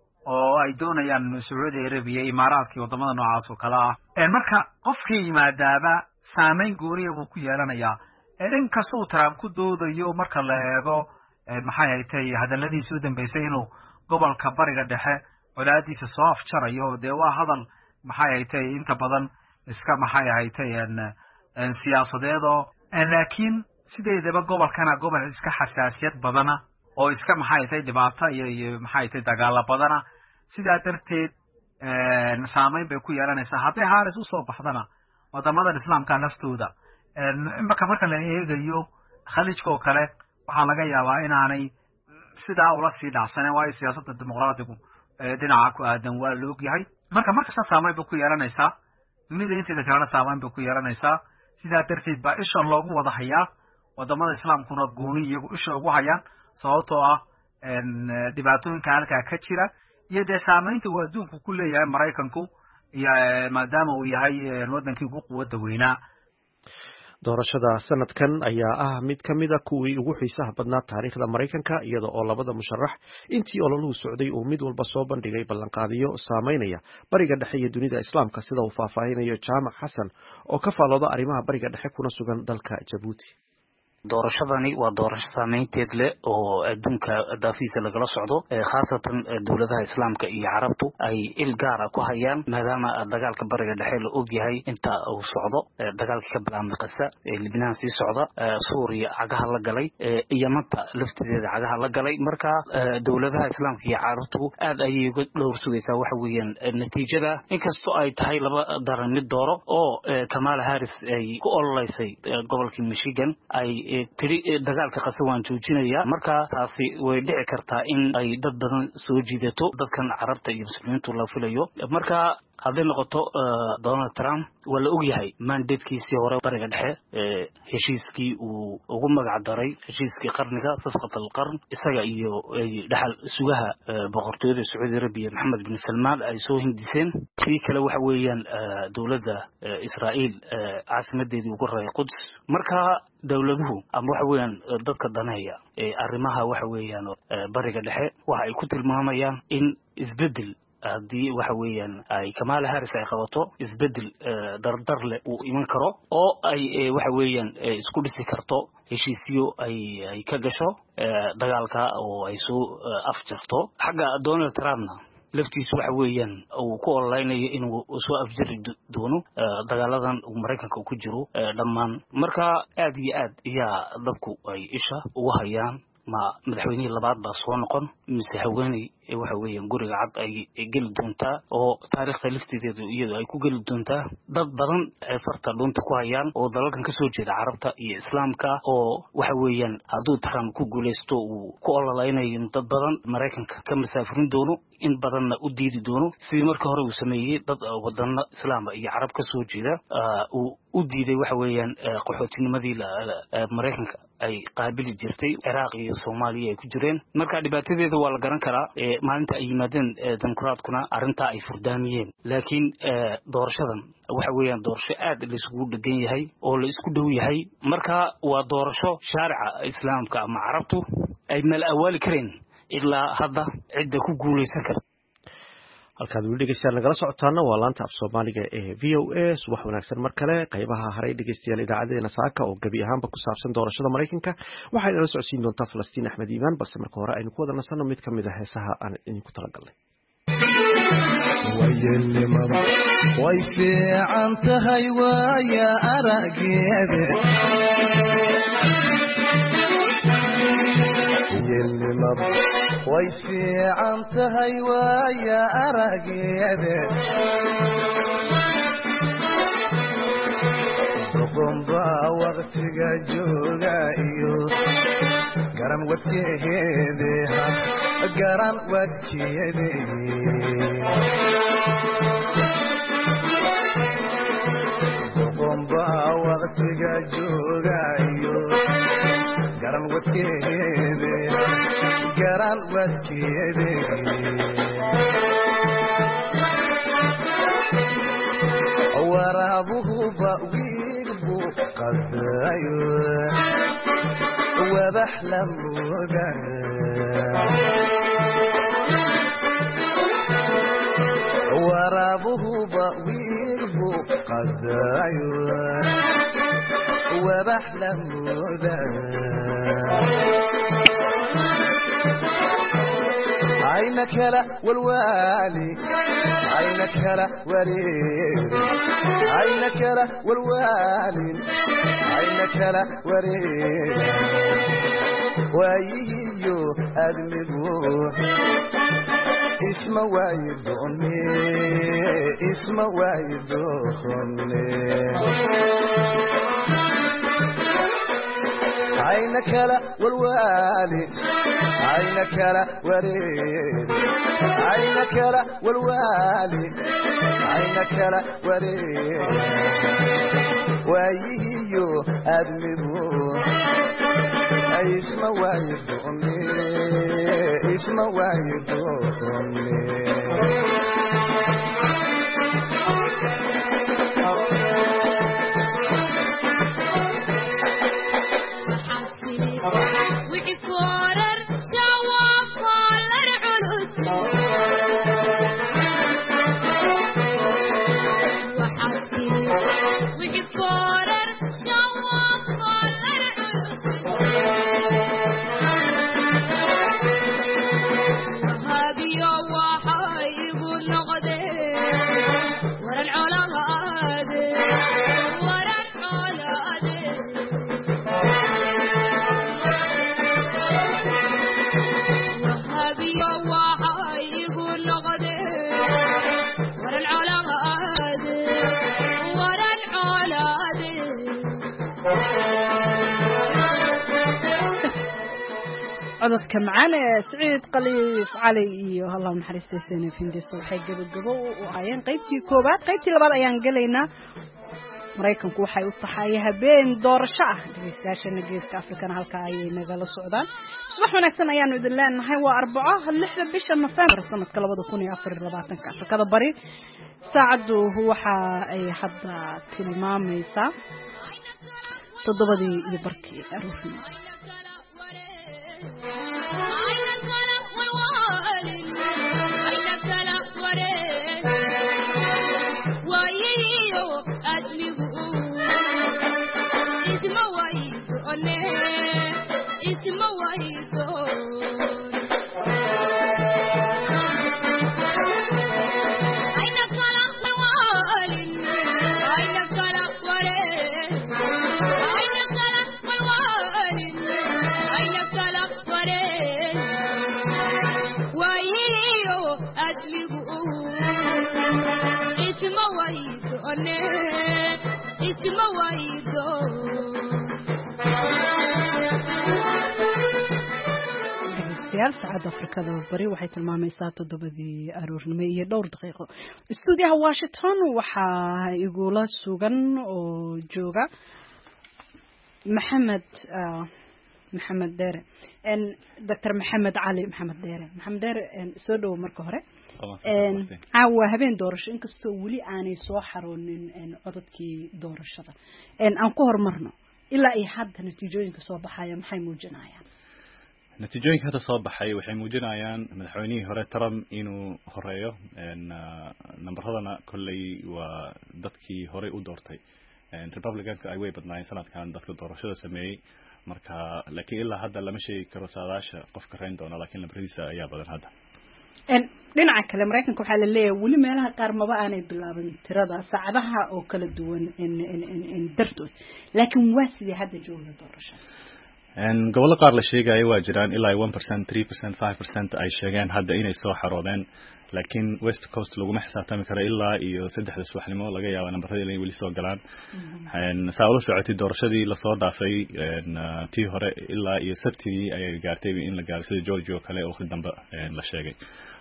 oo ay doonayaan Saudi Arabia Imaaraadka wadamada noocaas oo kala ah ee marka qofkii yimaadaaba saameyn gooniya uu ku yeelanayaa in kastoo Trump ku doodayo marka la eego maxay ay tahay hadaladiisa u dambeysay inuu gobolka bariga dhexe walaadiisa soo afjarayo de waa hadal maxay ay tahay inta badan iska maxay ay tahay in siyaasadeedo laakiin sideedaba gobolkana gobol iska xasaasiyad badana oo iska maxay tahay dhibaato iyo maxay tahay dagaal badana sida darteed ee saameyn bay ku yeelanaysaa haddii Harris u soo baxdana wadamada islaamka naftooda marka marka la eegayo khaliijka kale waxa laga yaabaa inaanay sida ula sii dhacsaneen waa siyaasadda dimuqraadigu dhinaca ku aadan waa loo yahay marka marka saameyn bay ku yeelanaysaa dunida inteeda kale saameyn bay ku yeelanaysaa sida darteed ba isha loogu wada hayaa wadamada islaamkuna gooni iyagu isha ugu hayaan sababtoo ah dhibaatooyinka halka ka jira iyo de saameynta uu adduunku ku leeyahay Mareykanku iyo maadaama uu yahay wadankii ugu quwadda weynaa doorashada sanadkan ayaa ah mid kamid ah kuwii ugu xiisaha badnaa taariikhda Mareykanka iyada oo labada musharax intii ololuhu socday uu mid walba soo bandhigay ballanqaadiyo saameynaya bariga dhexe iyo dunida islaamka sida uu faahfaahinayo Jaamac Xasan oo ka faalooda arrimaha bariga dhexe kuna sugan dalka Djibouti doorashadani waa doorasho saameynteed leh oo adduunka daafiisa lagala socdo khaasatan dawladaha islaamka iyo carabtu ay il gaar ah ku hayaan maadaama dagaalka bariga dhexe la og yahay inta uu socdo dagaalka ka bilaabmay Gaza ee Lebanon sii socda Suuriya cagaha la galay Yamanta lafteeda cagaha la galay marka dawladaha islaamka iyo carabtu aad ayay uga dhowr sugaysaa waxa weeyaan natiijada inkastoo ay tahay laba daran mid dooro oo Kamala Harris ay ku ololeysay gobolka Michigan ay tiri dagaalka Gaza waan joojinaya marka taasi way dhici kartaa in ay dad badan soo jiidato dadkan carabta iyo muslimiintu la filayo marka hadii noqoto Donald Trump wala og yahay mandatekiisii hore bariga dhexe ee heshiiskii uu ugu magac daray heshiiskii qarniga safqatul qarn isaga iyo dhaxal sugaha boqortooyada Saudi Arabia Mohammed bin Salman ay soo hindiseen tii kale waxa weeyaan dawladda Israa'iil caasimadeedii ugu raay Quds marka dawladuhu ama waxa weeyaan dadka daneeya ee arrimaha waxa weeyaan bariga dhexe waxa ay ku tilmaamayaan in isbedel hadii waxa weeyaan ay Kamala Harris ay qabato isbedel dardar leh uu iman karo oo ay waxa weeyaan isku dhisi karto heshiisiyo ay ay ka gasho dagaalka oo ay soo afjarto xaga Donald Trump laftiisu waxa weeyaan uu ku ololeynayo inuu soo afjari doono dagaaladan uu Mareykanka ku jiro dhammaan marka aad iyo aad ayaa dadku ay isha ugu hayaan ma madaxweynaha labaad baa soo noqon mise haweeney waxa weeyaan guriga cad ay gal doontaa oo taariikhda lafteedu iyadoo ay ku gal doontaa dad badan ay farta doonta ku hayaan oo dalalkan ka soo jeeda carabta iyo islaamka oo waxa weeyaan hadduu Trump ku guuleysto uu ku ololeynayo dad badan Mareykanka ka masaafirin doono in badanna u diidi doono sidii markii hore uu sameeyay dad wadana islaamka iyo carab ka soo jeeda uu u diiday waxa weeyaan qaxootinimadii Mareykanka ay qaabili jirtay Iraq iyo Soomaaliya ay ku jireen marka dhibaatadeeda waa la garan karaa maalinta ay yimaadeen dimuqraadkuna arinta ay furdaamiyeen laakiin doorashadan waxa weeyaan doorasho aad la isku dhagan yahay oo la isku dhow yahay marka waa doorasho shaarica islaamka ama carabtu ay mal awaali kareen ilaa hadda cid ku guuleysan karta halkaad weli dhegeystayaal nagala socotaana waa laanta af Soomaaliga ee V O A subax wanaagsan mar kale qaybaha haray dhegeystayaal idaacadeena saaka oo gabi ahaanba ku saabsan doorashada Mareykanka waxay nala socodsiin doontaa Falastiin Axmed Iimaan balse marka hore aynu ku wada nasano mid kamid ah heesaha aan idinku talagalnay wayelmada way fiican tahay waaya arageeda wayelmada way fiican tahay waaya arageeda doqomba waqtiga jooga iyo garan wadkeede garan wadkeede doqomba waqtiga jooga iyo garan wadkeede garan wadkeede waraabuhu ba'wiigbu qadayo wabax la mooda waraabuhu ba'wiigbu qadayo wabax la mooda عينك لا والوالي عينك لا وريد عينك لا والوالي عينك لا وريد ويهيو أدمبو اسم وايدوني اسم وايدوني عينك لا والوالي عينك لا وريد عينك لا والوالي عينك لا وريد ويهيو أدمبو اسم وايدوني اسم وايدوني codadka macaan ee Saciid Qaliif Cali iyo Allah naxariistiisa Findiso waxay gabagabo u ayaan qaybtii koobaad qaybtii labaad ayaan galaynaa Mareykanku waxay u tahay habeen doorasho ah dhageystayaasha geeska Afrikana halka ay nagala socdaan subax wanaagsan ayaanu idin leenahay waa Arbaco lixda bisha November sanadka laba kun iyo afar iyo labaatan Afrikada bari saacadu waxa ay hadda tilmaamaysaa toddobadii iyo barkii aroornimo saacada Afrikada bari waxay tilmaamaysaa toddobadii aroornimo iyo dhowr daqiiqo stuudiyaha Washington waxa igula sugan oo jooga Maxamed Maxamed Dere en Doctor Maxamed Ali Maxamed Dere Maxamed Dere soo dhaw marka hore en caawa habeen doorasho inkastoo wali aanay soo xaroonin en codadkii doorashada en aan ku hormarno ilaa ay hadda natiijooyinka soo baxaya maxay muujinayaan natiijooyinka hadda soo baxay waxay muujinayaan madaxweynihii hore Trump inuu horeeyo en nambaradana kolley waa dadkii hore u doortay en Republicanka ay way badnaayeen sanadkan dadka doorashada sameeyay marka laakiin ilaa hadda lama sheegi karo saadaasha qofka reyn doona laakiin lambaradiisa ayaa badan hadda en dhinaca kale Mareykanka waxa la leeyahay wali meelaha qaar maba aanay bilaaban tirada saacadaha oo kala duwan in in in dartood laakiin waa sidii hadda jooga doorashada en gobol qaar la sheegay waa jiraan ilaa one percent three percent five percent ay sheegeen hadda inay soo xaroodeen laakiin West Coast lagu ma xisaabtami karo ilaa iyo saddexda subaxnimo laga yaabo nambarada inay wali soo galaan en saawlo socotay doorashadii la soo dhaafay en tii hore ilaa iyo sabtii ay gaartay in la gaarsiyo Georgia kale oo khidamba la sheegay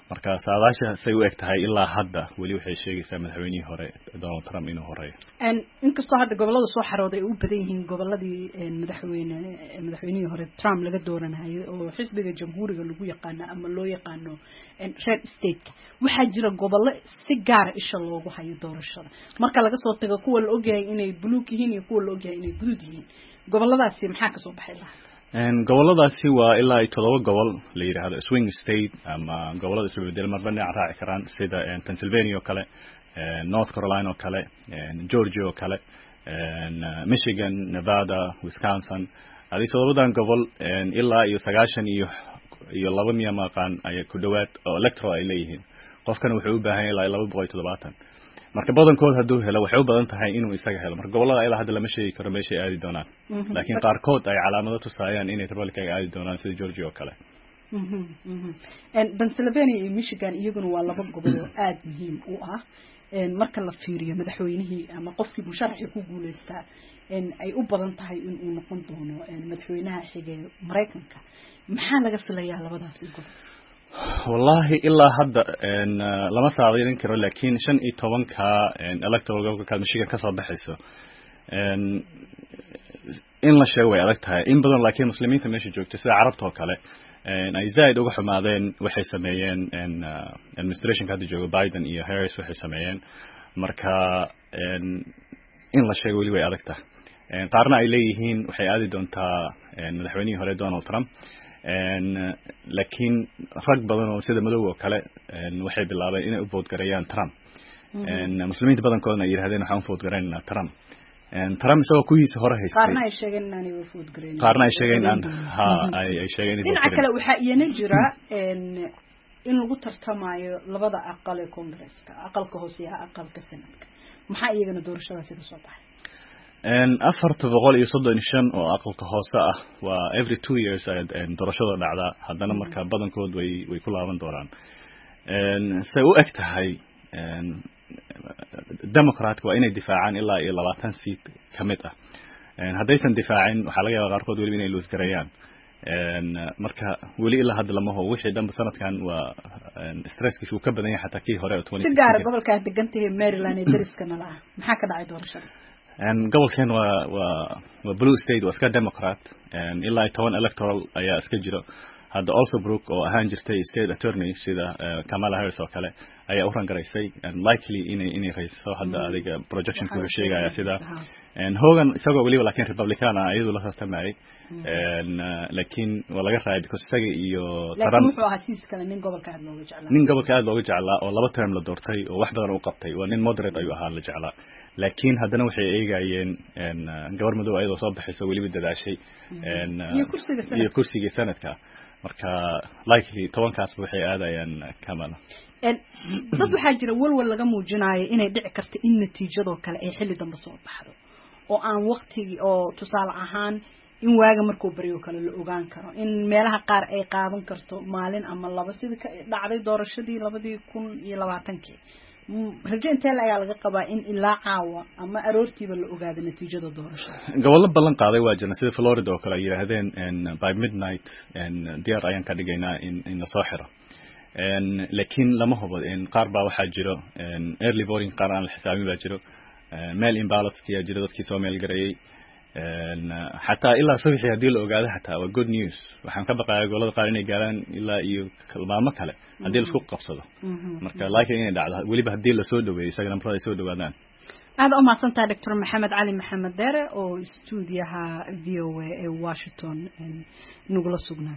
marka saadaasha say u eg tahay ilaa hadda weli waxay sheegaysaa madaxweynihii hore Donald Trump inuu horeeyo inkastoo hadda gobolada soo xarooday ay u badan yihiin goboladii madaxweyne madaxweynihii hore Trump laga dooranayo oo xisbiga jamhuuriga lagu yaqaan ama loo yaqaano red state waxaa jira gobollo si gaar ah isha loogu hayo doorashada marka laga soo tago kuwa la ogyahay inay blue yihiin iyo kuwa la ogyahay inay guduud yihiin goboladaasi maxaa ka soo baxay lahaa goboladaasi waa ilaa todoba gobol la yiraahdo swing state ama gobolada isla bedel marba dhinac raaci karaan sida Pennsylvania oo kale North Carolina oo kale Georgia oo kale Michigan Nevada Wisconsin adi todobadan gobol ilaa iyo sagaashan iyo iyo laba miya maqaan ay ku dhawaad oo electoral ay leeyihiin qofkan wuxuu u baahan yahay laba boqol iyo toddobaatan marka badankood haduu helo waxay u badan tahay inuu isaga helo marka gobolada ilaa hadda lama sheegi karo meesha ay aadi doonaan laakiin qaar kood ay calaamado tusaayaan inay Republican ay aadi doonaan sida Georgia oo kale mhm mhm and Pennsylvania iyo Michigan iyaguna waa laba gobol oo aad muhiim u ah een marka la fiiriyo madaxweynihii ama qofkii musharaxi ku guuleystaa in ay u badan tahay in uu noqon doono madaxweynaha xigay Mareykanka maxaa laga filayaa labadaas gobol wallahi ilaa hadda een lama saadaalin karo laakiin shan iyo toban ka electoral gobolka Michigan ka soo baxayso een in la sheego way adag tahay in badan laakiin muslimiinta meesha joogta sida carabta oo kale een ay zaid uga xumaadeen waxay sameeyeen een administration ka jooga Biden iyo Harris waxay sameeyeen marka een in la sheego wali way adag tahay een qaarna ay leeyihiin waxay aadi doontaa madaxweynihii hore Donald Trump een laakiin rag badan oo sida madow oo kale een waxay bilaabeen inay u vote gareeyaan Trump een muslimiinta badankoodna ay yiraahdeen waxaan vote gareynaa Trump een Trump isagoo kuwiisa hore haystay qaarna ay sheegeen inay u vote gareeyaan qaarna ay sheegeen aan ha ay ay sheegeen in kale waxa iyana jira een in lagu tartamayo labada aqal ee Congress-ka aqalka hoose iyo aqalka Senate-ka maxaa iyagana doorashadaasi ka soo baxay een afar boqol iyo soddon iyo shan oo aqalka hoose ah waa every two years ay doorashada dhacda haddana marka badankood way way ku laaban doonaan een say u eg tahay een democrat waa inay difaacaan ilaa iyo labaatan seat kamid ah een haddaysan difaacin waxa laga yaabaa qaarkood wali inay loos gareeyaan een marka wali ilaa hadda lama hubo wixii dhanba sanadkan waa stresskiisu ka badan yahay xataa kii hore oo si gaar ah gobolka degantahay Maryland ee dariskana la maxaa ka dhacay doorashada and gobolkan waa waa waa blue state waa iska democrat and ilaa toban electoral ayaa iska jiro hadda also Brook oo ahaan jirtay state attorney sida Kamala Harris oo kale ayaa u rangaraysay and likely inay inay rayso hadda adiga projection ku sheegaya sida and Hogan isagoo waliba laakiin Republican ah ayadu la tartamay and laakiin waa laga raayay because isaga iyo Trump wuxuu ahaa siis kale nin gobolka aad looga jeclaa nin gobolka aad looga jeclaa oo laba term la doortay oo wax badan u qabtay waa nin moderate ayuu ahaa la jeclaa laakiin haddana waxay eegayeen een gabar madow ayadoo soo baxayso waliba dadaashay een iyo kursiga sanadka marka likely tobankaas waxay aadayaan Kamala een dad waxa jira walwal laga muujinayo inay dhici karto in natiijado kale ay xilli dambe soo baxdo oo aan waqtigi oo tusaale ahaan in waaga markuu bariyo kale la ogaan karo in meelaha qaar ay qaadan karto maalin ama laba sida ka dhacday doorashadii labadii kun iyo labaatankii rajo intee la ayaa laga qabaa in ilaa caawa ama aroortiiba la ogaado natiijada doorashada gobollo ballan qaaday waa jirna sida Florida oo kale ay yiraahdeen in by midnight and diyaar ayaan ka dhigaynaa in in la soo xiro een laakiin lama hubo in qaar baa waxa jiro in early voting qaar aan la xisaabin baa jiro mail in ballots kiya jiro dadkii soo meel gareeyay een hatta ilaa subaxii hadii la ogaado hatta waa good news waxaan ka baqayaa gobolada qaar inay gaaraan ilaa iyo kalmaamo kale hadii la isku qabsado marka laakiin inay dhacdo waliba hadii la soo dhaweeyo isaga nambarada ay soo dhawaadaan aad u mahadsantahay Doctor Maxamed Cali Maxamed Dere oo stuudiyaha V O A ee Washington nugula sugnaa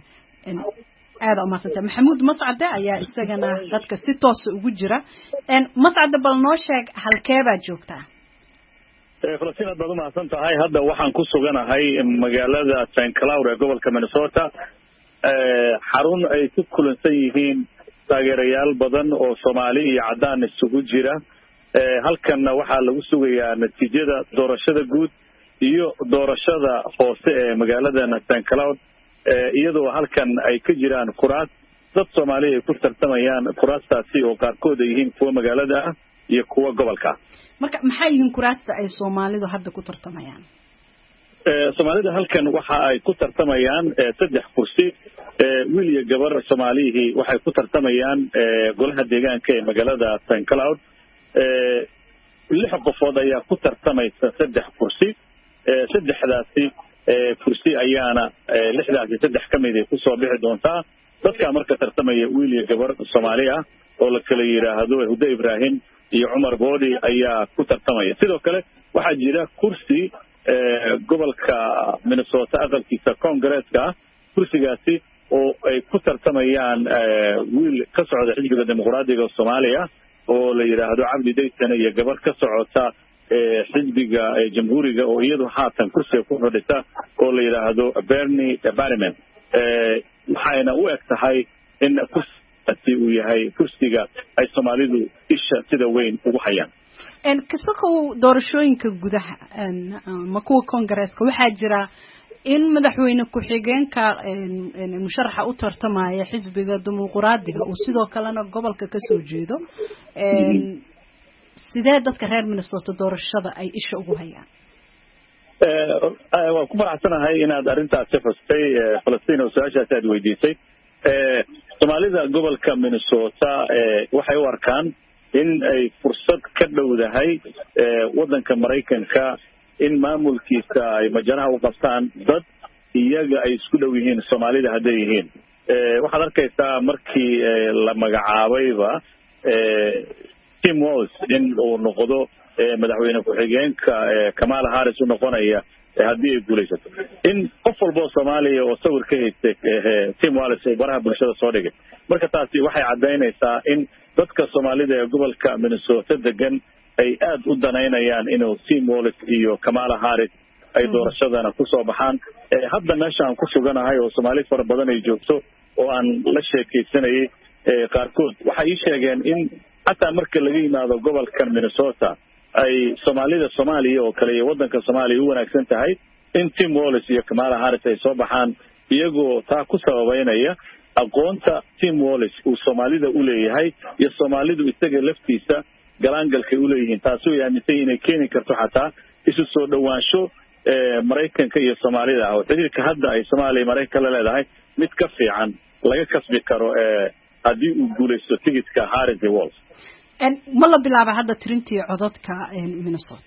aad u mahadsantahay Maxamuud Mascade ayaa isagana dadka si toos ugu jira een Mascade bal noo sheeg halkee baad joogtaa Falastiin aad u mahadsan tahay hadda waxaan ku suganahay magaalada Saint Cloud ee gobolka Minnesota ee xarun ay ku kulansan yihiin taageerayaal badan oo Soomaali iyo cadaan isugu jira ee halkanna waxaa lagu sugayaa natiijada doorashada guud iyo doorashada hoose ee magaalada Saint Cloud ee iyadoo halkan ay ka jiraan kuraas dad Soomaali ay ku tartamayaan kuraastaasi oo qaarkood ay yihiin kuwa magaalada ah iyo kuwa gobolka marka maxay yihiin kuraasta ay Soomaalidu hadda ku tartamayaan soomaalida halkan waxa ay ku tartamayaan saddex kursi wiil iyo gabar Soomaalihi waxay ku tartamayaan golaha deegaanka ee magaalada Saint Cloud lix qofood ayaa ku tartamaysa saddex kursi saddexdaasi kursi ayaana lixdaasi saddex kamid ah ku soo bixi doontaa dadka marka tartamaya wiil iyo gabar Soomaali ah oo la kala yiraahdo Huda Ibrahim iyo Umar Boodi ayaa ku tartamaya sidoo kale waxa jira kursi gobolka Minnesota aqalkiisa Congress-ka kursigaasi oo ay ku tartamayaan wiil ka socda xisbiga dimuqraadiga Soomaaliya oo la yiraahdo Cabdi Daysan iyo gabar ka socota xisbiga jamhuuriga oo iyadu haatan kursiga ku fadhisa oo la yiraahdo Bernie Barman waxayna u egtahay in kursigaasi uu yahay kursiga ay Soomaalidu isha sida weyn ugu hayaan en kasoo doorashooyinka gudaha ma kuwa Congress-ka waxaa jira in madaxweyne ku-xigeenka musharaxa u tartamaya xisbiga dimuqraadiga oo sidoo kalena gobolka ka soo jeedo sidee dadka reer Minnesota doorashada ay isha ugu hayaan ee waa ku faraxsanahay inaad arintaasi xustay Falastiin oo su'aashaas aad weydiisay ee Soomaalida gobolka Minnesota ee waxay u arkaan in ay fursad ka dhowdahay wadanka Mareykanka in maamulkiisa ay majaraha u qabtaan dad iyaga ay isku dhow yihiin Soomaalida haday yihiin ee waxaad arkaysaa markii la magacaabayba ee Tim Walz in uu noqdo madaxweyne ku-xigeenka Kamala Harris u noqonaya haddii ay guulaysato in qof walba Soomaaliya oo sawir ka haystay Tim Walz ee baraha bulshada soo dhigay marka taasi waxay cadeynaysaa in dadka Soomaalida ee gobolka Minnesota degan ay aad u danaynayaan inuu Tim Walz iyo Kamala Harris ay doorashadana ku soo baxaan hadda meeshaan ku suganahay oo Soomaali fara badan ay joogto oo aan la sheekaysanayay qaarkood waxay ii sheegeen in hatta marka laga yimaado gobolka Minnesota ay Soomaalida Soomaaliya oo kale iyo wadanka Soomaaliya u wanaagsan tahay in Tim Walz iyo Kamala Harris ay soo baxaan iyagoo taa ku sababeynaya aqoonta Tim Walz uu Soomaalida u leeyahay iyo Soomaalidu isaga laftiisa galaangalka u leeyihiin taasoo aaminsan inay keeni karto xataa isu soo dhawaansho ee Mareykanka iyo Soomaalida oo xiriirka hadda ay Soomaaliya Mareykanka la leedahay mid ka fiican laga kasbi karo ee haddii uu guulaysto tigidhka Harris iyo Walz en ma la bilaaba hadda tirintii codadka Minnesota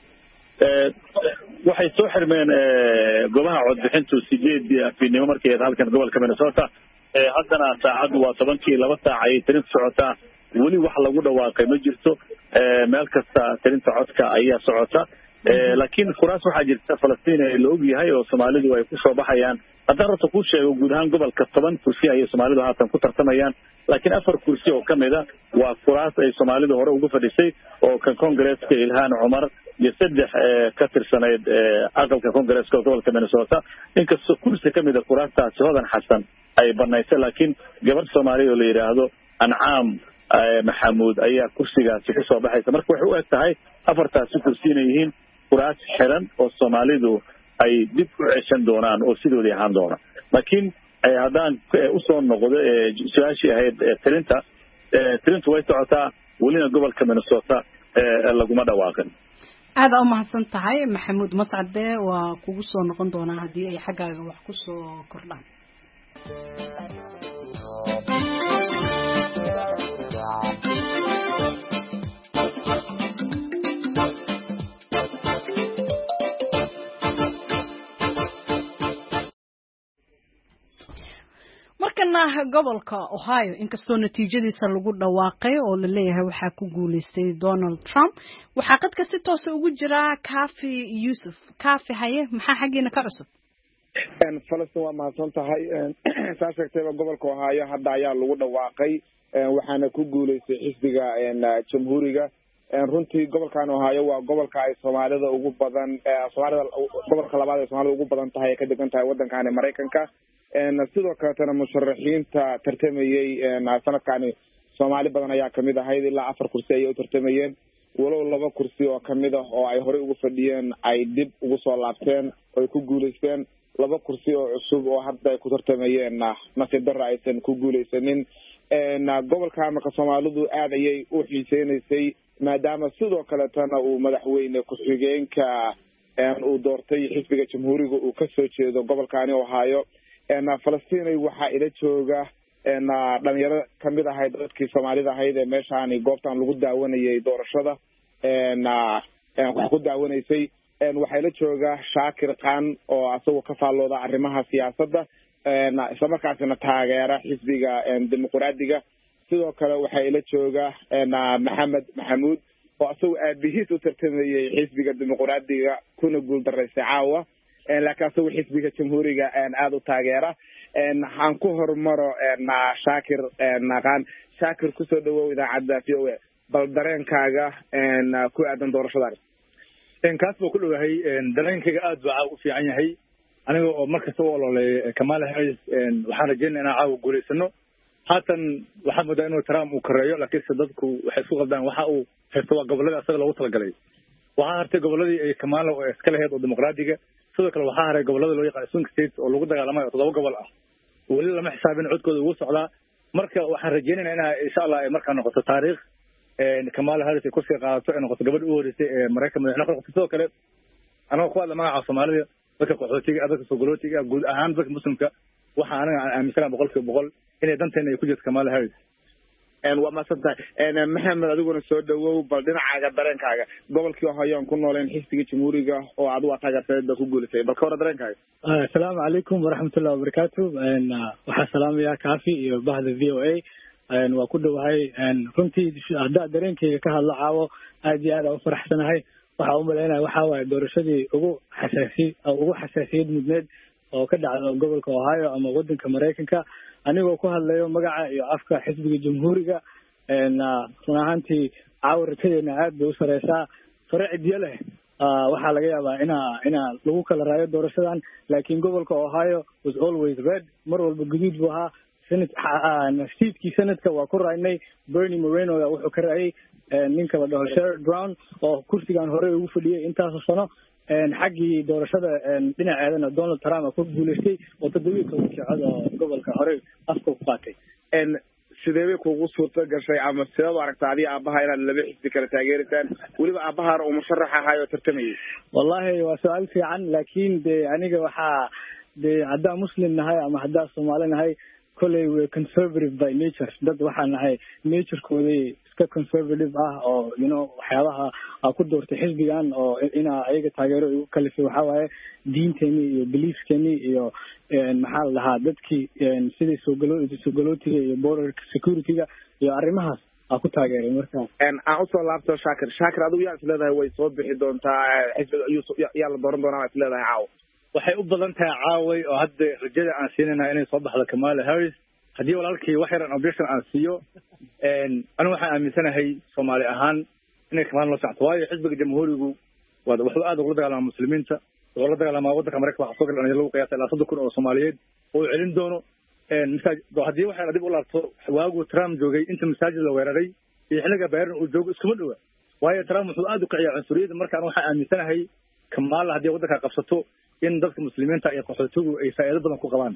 ee waxay soo xirmeen goobaha codbixintu sideed fiidnimo markii halkan gobolka Minnesota ee haddana saacadu waa tobankii laba saac ay tirin socota weli wax lagu dhawaaqay ma jirto ee meel kasta tirinta codka ayaa socota ee laakiin kuraas waxaa jirta Falastiin ee la og yahay oo Soomaalidu ay ku soo baxayaan haddana runta ku sheego guud ahaan gobolka toban kursi ay Soomaalidu haatan ku tartamayaan laakiin afar kursi oo kamid ah waa kuraas ay Soomaalidu hore ugu fadhisay oo kan Congress-ka Ilhaan Umar iyo saddex ka tirsaneyd aqalka Congress-ka gobolka Minnesota inkastoo kursi kamid ah kuraastaasi Hodan Xasan ay banaysay laakiin gabar Soomaali oo la yiraahdo Ancaam Maxamuud ayaa kursigaasi ku soo baxaysa marka waxay u egtahay afartaasi kursi inay yihiin kuraas xiran oo Soomaalidu ay dib u ceshan doonaan oo sidoodii ahaan doona laakiin haddaan u soo noqdo su'aashii ahayd tirinta tirintu way socotaa welina gobolka Minnesota laguma dhawaaqin aad u mahadsan tahay Maxamuud Mascade waa kugu soo noqon doonaa haddii ay xaggaaga wax ku soo kordhaan markana gobolka Ohio inkastoo natiijadiisa lagu dhawaaqay oo la leeyahay waxa ku guuleystay Donald Trump waxa qadka si toos ah ugu jira Kaafi Yusuf Kaafi haye maxaa xageena ka cusub en Falastiin waa mahadsan tahay saas sheegtay gobolka Ohio hadda ayaa lagu dhawaaqay waxaana ku guuleystay xisbiga jamhuuriga runtii gobolkan Ohio waa gobolka ay Soomaalida ugu badan Soomaalida gobolka labaad ee Soomaalida ugu badan tahay ka degan tahay wadankan Mareykanka en sidoo kale tan musharaxiinta tartamayay sanadkan Soomaali badan ayaa kamid ahayd ilaa afar kursi ay u tartamayeen walow laba kursi oo kamid ah oo ay hore ugu fadhiyeen ay dib ugu soo laabteen oo ku guuleysteen laba kursi oo cusub oo hadda ay ku tartamayeen nasiib darro aysan ku guuleysanin en gobolka marka Soomaalidu aad ayay u xiiseynaysay maadaama sidoo kale tan uu madaxweyne ku-xigeenka uu doortay xisbiga jamhuuriga uu ka soo jeedo gobolkaani Ohio Falastiin waxa ila jooga dhalinyaro kamid ahayd dadkii Soomaalida ahayd ee meeshaan goobtan lagu daawanayay doorashada wax ku daawanaysay waxa ila jooga Shaakir Khan oo asagoo ka faalooda arrimaha siyaasadda isla markaasina taageera xisbiga dimuqraadiga sidoo kale waxa ila jooga Maxamed Maxamuud oo asagoo aabihiis u tartamayay xisbiga dimuqraadiga kuna guul daraysay caawa laakiin asagoo xisbiga jamhuuriga aad u taageera aan ku hormaro Shaakir Khan Shaakir ku soo dhawow idaacadda V O A bal dareenkaaga ku aadan doorashadaas in kaas buu ku dhawahay dareenkayga aad baa u fiican yahay aniga oo markasta oo ololay Kamala Harris waxaan rajaynayaa inaan caawa guuleysano haatan waxaan moodaa inuu Trump uu kareeyo laakiin dadku waxay isku qabdaan waxa uu haysto waa gobolada asaga loogu talagalay waxaa hartay goboladii ay Kamala oo iska lahayd oo dimuqraadiga sidoo kale waxaa haray gobolada loo yaqaan swing states oo lagu dagaalamay toddoba gobol ah wali lama xisaabin codkooda ugu socdaa marka waxaan rajaynayaa inaa insha Allah ay markaa noqoto taariikh Kamala Harris ku sii qaadato in noqoto gabadh u horeysay ee Mareykanka madaxweyne noqoto sidoo kale anaga ku hadla magaca Soomaalida dadka qaxootiga dadka sogolootiga guud ahaan dadka muslimka waxa anaga aaminsan boqolkiiba boqol inay danteena ay ku jirto Kamala Harris waa masantahay Maxamed adiguna soo dhawow bal dhinacaaga dareenkaaga gobolkii Ohio ku nooleen xisbiga jamhuuriga oo aad u taageertay ku guuleysay bal ka hor dareenkaaga assalaamu calaykum waraxmatullaahi wabarakaatuh waxa salaamaya Kaafi iyo bahda V O A waa ku dhawahay runtii hadda dareenkayga ka hadla caawo aad iyo aad u faraxsanahay waxa u maleynaa waxa waaye doorashadii ugu xasaasi ugu xasaasiyad mudneed oo ka dhacday gobolka Ohio ama wadanka Mareykanka anigoo ku hadlayo magaca iyo afka xisbiga jamhuuriga run ahaantii caawa rajadeenna aad bay u sareysaa farcidiyo leh waxaa laga yaabaa inaa inaa lagu kala raayo doorashadan laakiin gobolka Ohio was always red mar walba guduud buu ahaa seatkii sanadka waa ku raaynay Bernie Moreno wuxuu ka raayay ninka la dhaho Sherrod Brown oo kursigan hore ugu fadhiyay intaas sano xaggii doorashada dhinaceedana Donald Trump ku guuleystay oo toddobiyo toban cod oo gobolka hore afka ku qaatay sidee kuugu suurta gashay ama sidoo aragtay adiga aabaha inaad laba xisbi kala taageertaan waliba aabaha oo musharax ahaa oo tartamayay wallahi waa su'aal fiican laakiin de aniga waxa de hadda muslim nahay ama hadda Soomaali nahay kolay we conservative by nature dad waxaan nahay naturekoodii iska conservative ah oo you know waxyaabaha ku doortay xisbigan oo ina ayaga taageero ugu kalifay waxa waaye diinteeni iyo beliefskeeni iyo maxaa la dhahaa dadkii sidii soo galootiga soo galootiga iyo border security-ga iyo arrimahaas aan ku taageeray markaa aan u soo laabto Shaakir Shaakir adigu yaa isleedahay way soo bixi doontaa xisbiga yaa la dooran doonaa isleedahay caawa waxay u badan tahay caaway oo hadda rajada aan siinayna inay soo baxdo Kamala Harris haddii walaalkii wax yar objection aan siiyo anigu waxaan aaminsanahay Soomaali ahaan inay Kamala loo socto waayo xisbiga jamhuurigu waa wuxuu aad ugu dagaalamaa muslimiinta oo la dagaalamaa waddanka Mareykanka waxa soo galan lagu qiyaasay ilaa soddon kun oo Soomaaliyeed oo celin doono masaajid haddii waxaan dib u laabto waagu Trump joogay inta masaajid la weeraray iyo xilliga Biden uu joogo iskuma dhawa waayo Trump wuxuu aad u kiciyaa cunsuriyada markaan waxaan aaminsanahay Kamala haddii waddanka qabsato in dadka muslimiinta ay qaxootigu ay faa'iido badan ku qabaan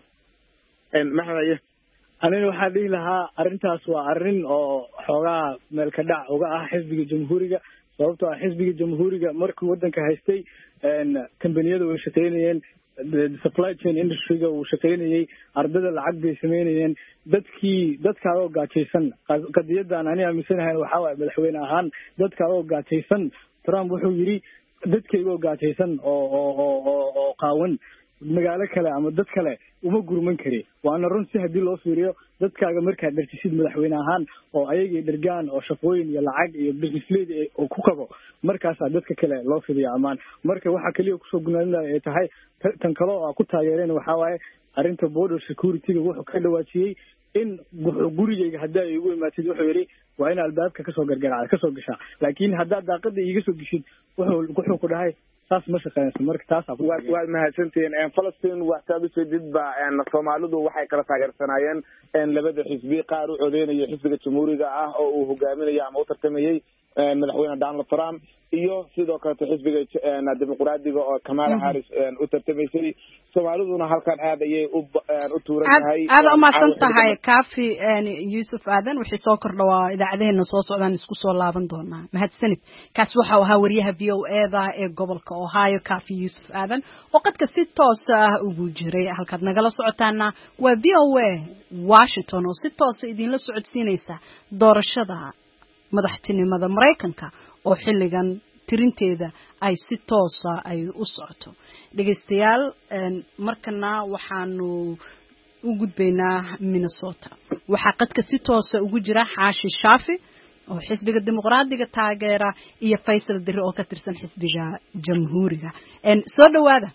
maxay aniga waxaan dhihi lahaa arrintaas waa arrin oo xoogaa meel ka dhac uga ah xisbiga jamhuuriga sababtoo ah xisbiga jamhuuriga markii waddanka haystay kambaniyada way shaqaynayeen supply chain industry-ga uu shaqaynayay ardada lacag bay samaynayeen dadkii dadkaadoo gaajaysan qadiyadan ani aaminsanahay waxaa waaye madaxweyne ahaan dadkaadoo gaajaysan Trump wuxuu yidhi dadkaygoo gaajaysan oo oo oo oo qaawan magaalo kale ama dad kale uma gurman kari waana run si haddii loo fiiriyo dadkaaga markaad dhartisid madaxweyne ahaan oo ayagii dhergaan oo shaqooyin iyo lacag iyo business lead oo ku qabo markaasaa dadka kale loo fidiyo ammaan marka waxaa keliya kusoo gunaanaya ay tahay tan kale oo ku taageereen waxaa waaye arrinta border security-ga wuxuu ka dhawaajiyey in gurigayga haddii ay igu imaatid wuxuu yidhi waa in albaabka kasoo gargaracda kasoo gashaa laakiin haddaad daaqada iiga soo geshid wuxuu wuxuu ku dhahay saas ma shaqeynayso marka taas waad mahadsantihiin Falastiin waxaad u jeedidba Soomaalidu waxay kala taageersanaayeen labada xisbi qaar u codeynaya xisbiga jamhuuriga ah oo uu hogaaminayo ama u tartamayay madaxweyne Donald Trump iyo sidoo kale xisbiga dimuqraadiga oo Kamala Harris u tartamaysay Soomaaliduna halkan aad ayay u tuurantahay aad u maasan tahay Kaafi Yusuf Aadan wixii soo kordhaa idaacadeena soo socdaan isku soo laaban doonaa mahadsanid kaas waxa uu ahaa wariyaha V O A da ee gobolka Ohio Kaafi Yusuf Aadan oo qadka si toos ah ugu jiray halkaad nagala socotaana waa V O A Washington oo si toos ah idin la socodsiinaysa doorashada madaxtinimada Mareykanka oo xilligan tirinteeda ay si toos ah ay u socoto dhageystayaal markana waxaanu u gudbaynaa Minnesota waxa qadka si toos ah ugu jira Xaashi Shaafi oo xisbiga dimuqraadiga taageera iyo Faysal Diri oo ka tirsan xisbiga jamhuuriga en soo dhawaada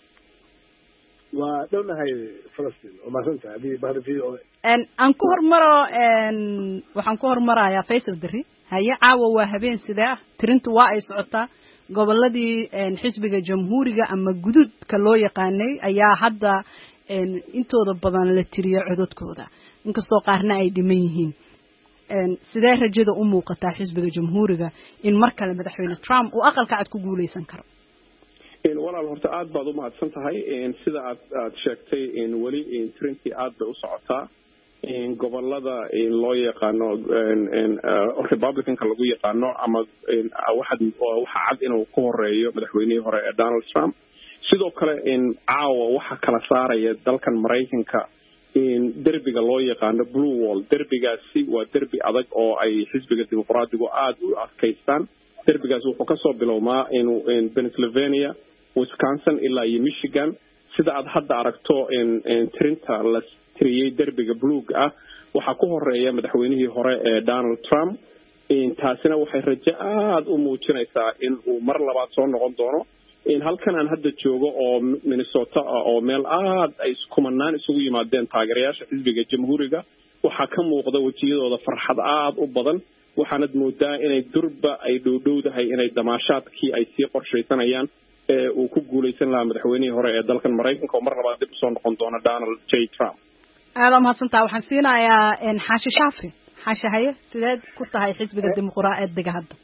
waa downahay Falastiin oo maasanta hadii bahadii oo en aan ku hormaro en waxaan ku hormarayaa Faysal Diri haya caawa waa habeen sidee tirintu waa ay socotaa goboladii xisbiga jamhuuriga ama gududka loo yaqaanay ayaa hadda intooda badan la tiriyo codadkooda inkastoo qaarna ay dhiman yihiin sidee rajada u muuqataa xisbiga jamhuuriga in mar kale madaxweyne Trump uu aqalka cad ku guuleysan karo in walaal horta aad baad u mahadsan tahay in sida aad aad sheegtay in wali in tirintii aad bay u socotaa in gobolada in loo yaqaano in Republicanka lagu yaqaano ama waxa waxa cad inuu ku horeeyo madaxweynihii hore ee Donald Trump sidoo kale in caawa waxa kala saaraya dalkan Mareykanka in derbiga loo yaqaano Blue Wall derbigaasi waa derbi adag oo ay xisbiga dimuqraadigu aad u adkaystaan derbigaasi wuxuu ka soo bilowmaa in in Pennsylvania Wisconsin ilaa iyo Michigan sida aad hadda aragto in in tirinta la tiriyay derbiga buluug ah waxa ku horeeya madaxweynihii hore ee Donald Trump in taasina waxay rajo aad u muujinaysaa in uu mar labaad soo noqon doono in halkan aan hadda joogo oo Minnesota oo meel aad ay kumanaan isugu yimaadeen taageerayaasha xisbiga jamhuuriga waxa ka muuqda wajiyadooda farxad aad u badan waxaanad moodaa inay durba ay dhowdhowdahay inay damaashaadkii ay sii qorshaysanayaan ee uu ku guuleysan lahaa madaxweynihii hore ee dalkan Mareykanka oo mar labaad dib u soo noqon doona Donald J Trump aad ma santaa waxaan siinayaa in Xaashi Shaafi Xaashi haye sideed ku tahay xisbiga dimuqraadiga hadda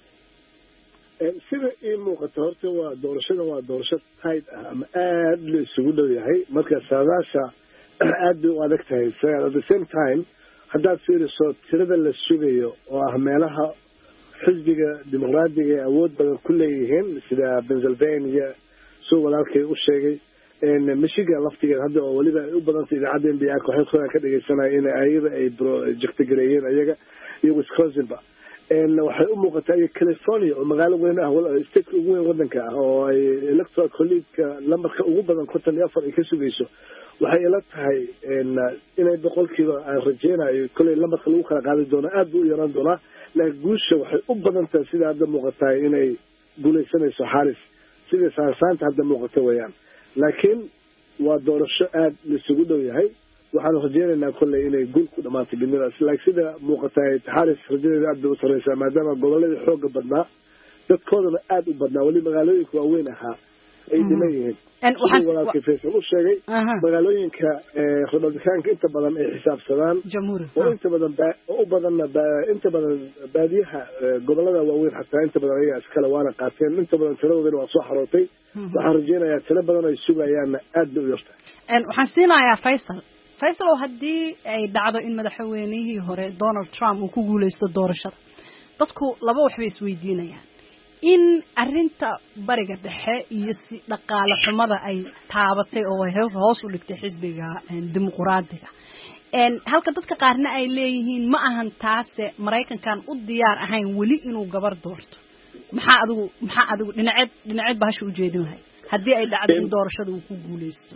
sida ay muuqato horta waa doorashada waa doorasho tight ah ama aad la isugu dhow yahay marka saadaasha aad u adag tahay at the same time haddaad fiiriso tirada la sugayo oo ah meelaha xisbiga dimuqraadiga ee awood badan ku leeyihiin sida Pennsylvania soo walaalkay u sheegay in Michigan laftigeeda hadda oo waliba u badantay idaacadda N B A kooxda ka dhageysanay in ayada ay project gareeyeen ayaga iyo Wisconsin ba in waxay u muuqataa California oo magaalo weyn ah wala state ugu weyn wadanka ah oo ay electoral college lambarka ugu badan konton iyo afar ay ka sugayso waxay ila tahay in inay boqolkiiba aan rajeynayo kulay lambarka lagu kala qaadi doono aad u yaraan doona laakiin guusha waxay u badan tahay sida hadda muuqataa inay guuleysanayso Harris sida saansaanta hadda muuqato weeyaan laakiin waa doorasho aad la isugu dhow yahay waxaan rajeynaynaa kulay inay guul ku dhamaato bimadaas laakiin sida muuqataa Harris rajadeeda aad u sareysa maadaama gobolada xoog badnaa dadkoodana aad u badnaa wali magaalooyinka waaweyn ahaa ay dhiman yihiin walaalkii Faysal u sheegay magaalooyinka Republicanka inta badan ay xisaabsadaan oo inta badan oo badan inta badan baadiyaha gobolada waaweyn xataa inta badan ay iskala waana qaateen inta badan tiradooda waa soo xarootay waxaan rajeynayaa tiro badan ay sugayaan aad u yarta en waxaan siinayaa Faysal Faysal haddii ay dhacdo in madaxweynihii hore Donald Trump uu ku guuleysto doorashada dadku laba wax bay isweydiinayaan in arinta bariga dhexe iyo si dhaqaale xumada ay taabatay oo ay hoos u dhigtay xisbiga dimuqraadiga en halka dadka qaarna ay leeyihiin ma ahan taase Mareykankan u diyaar ahayn wali inuu gabar doorto maxaa adigu maxaa adigu dhinacad dhinacad baasha u jeedin lahayd haddii ay dhacdo in doorashada uu ku guuleysto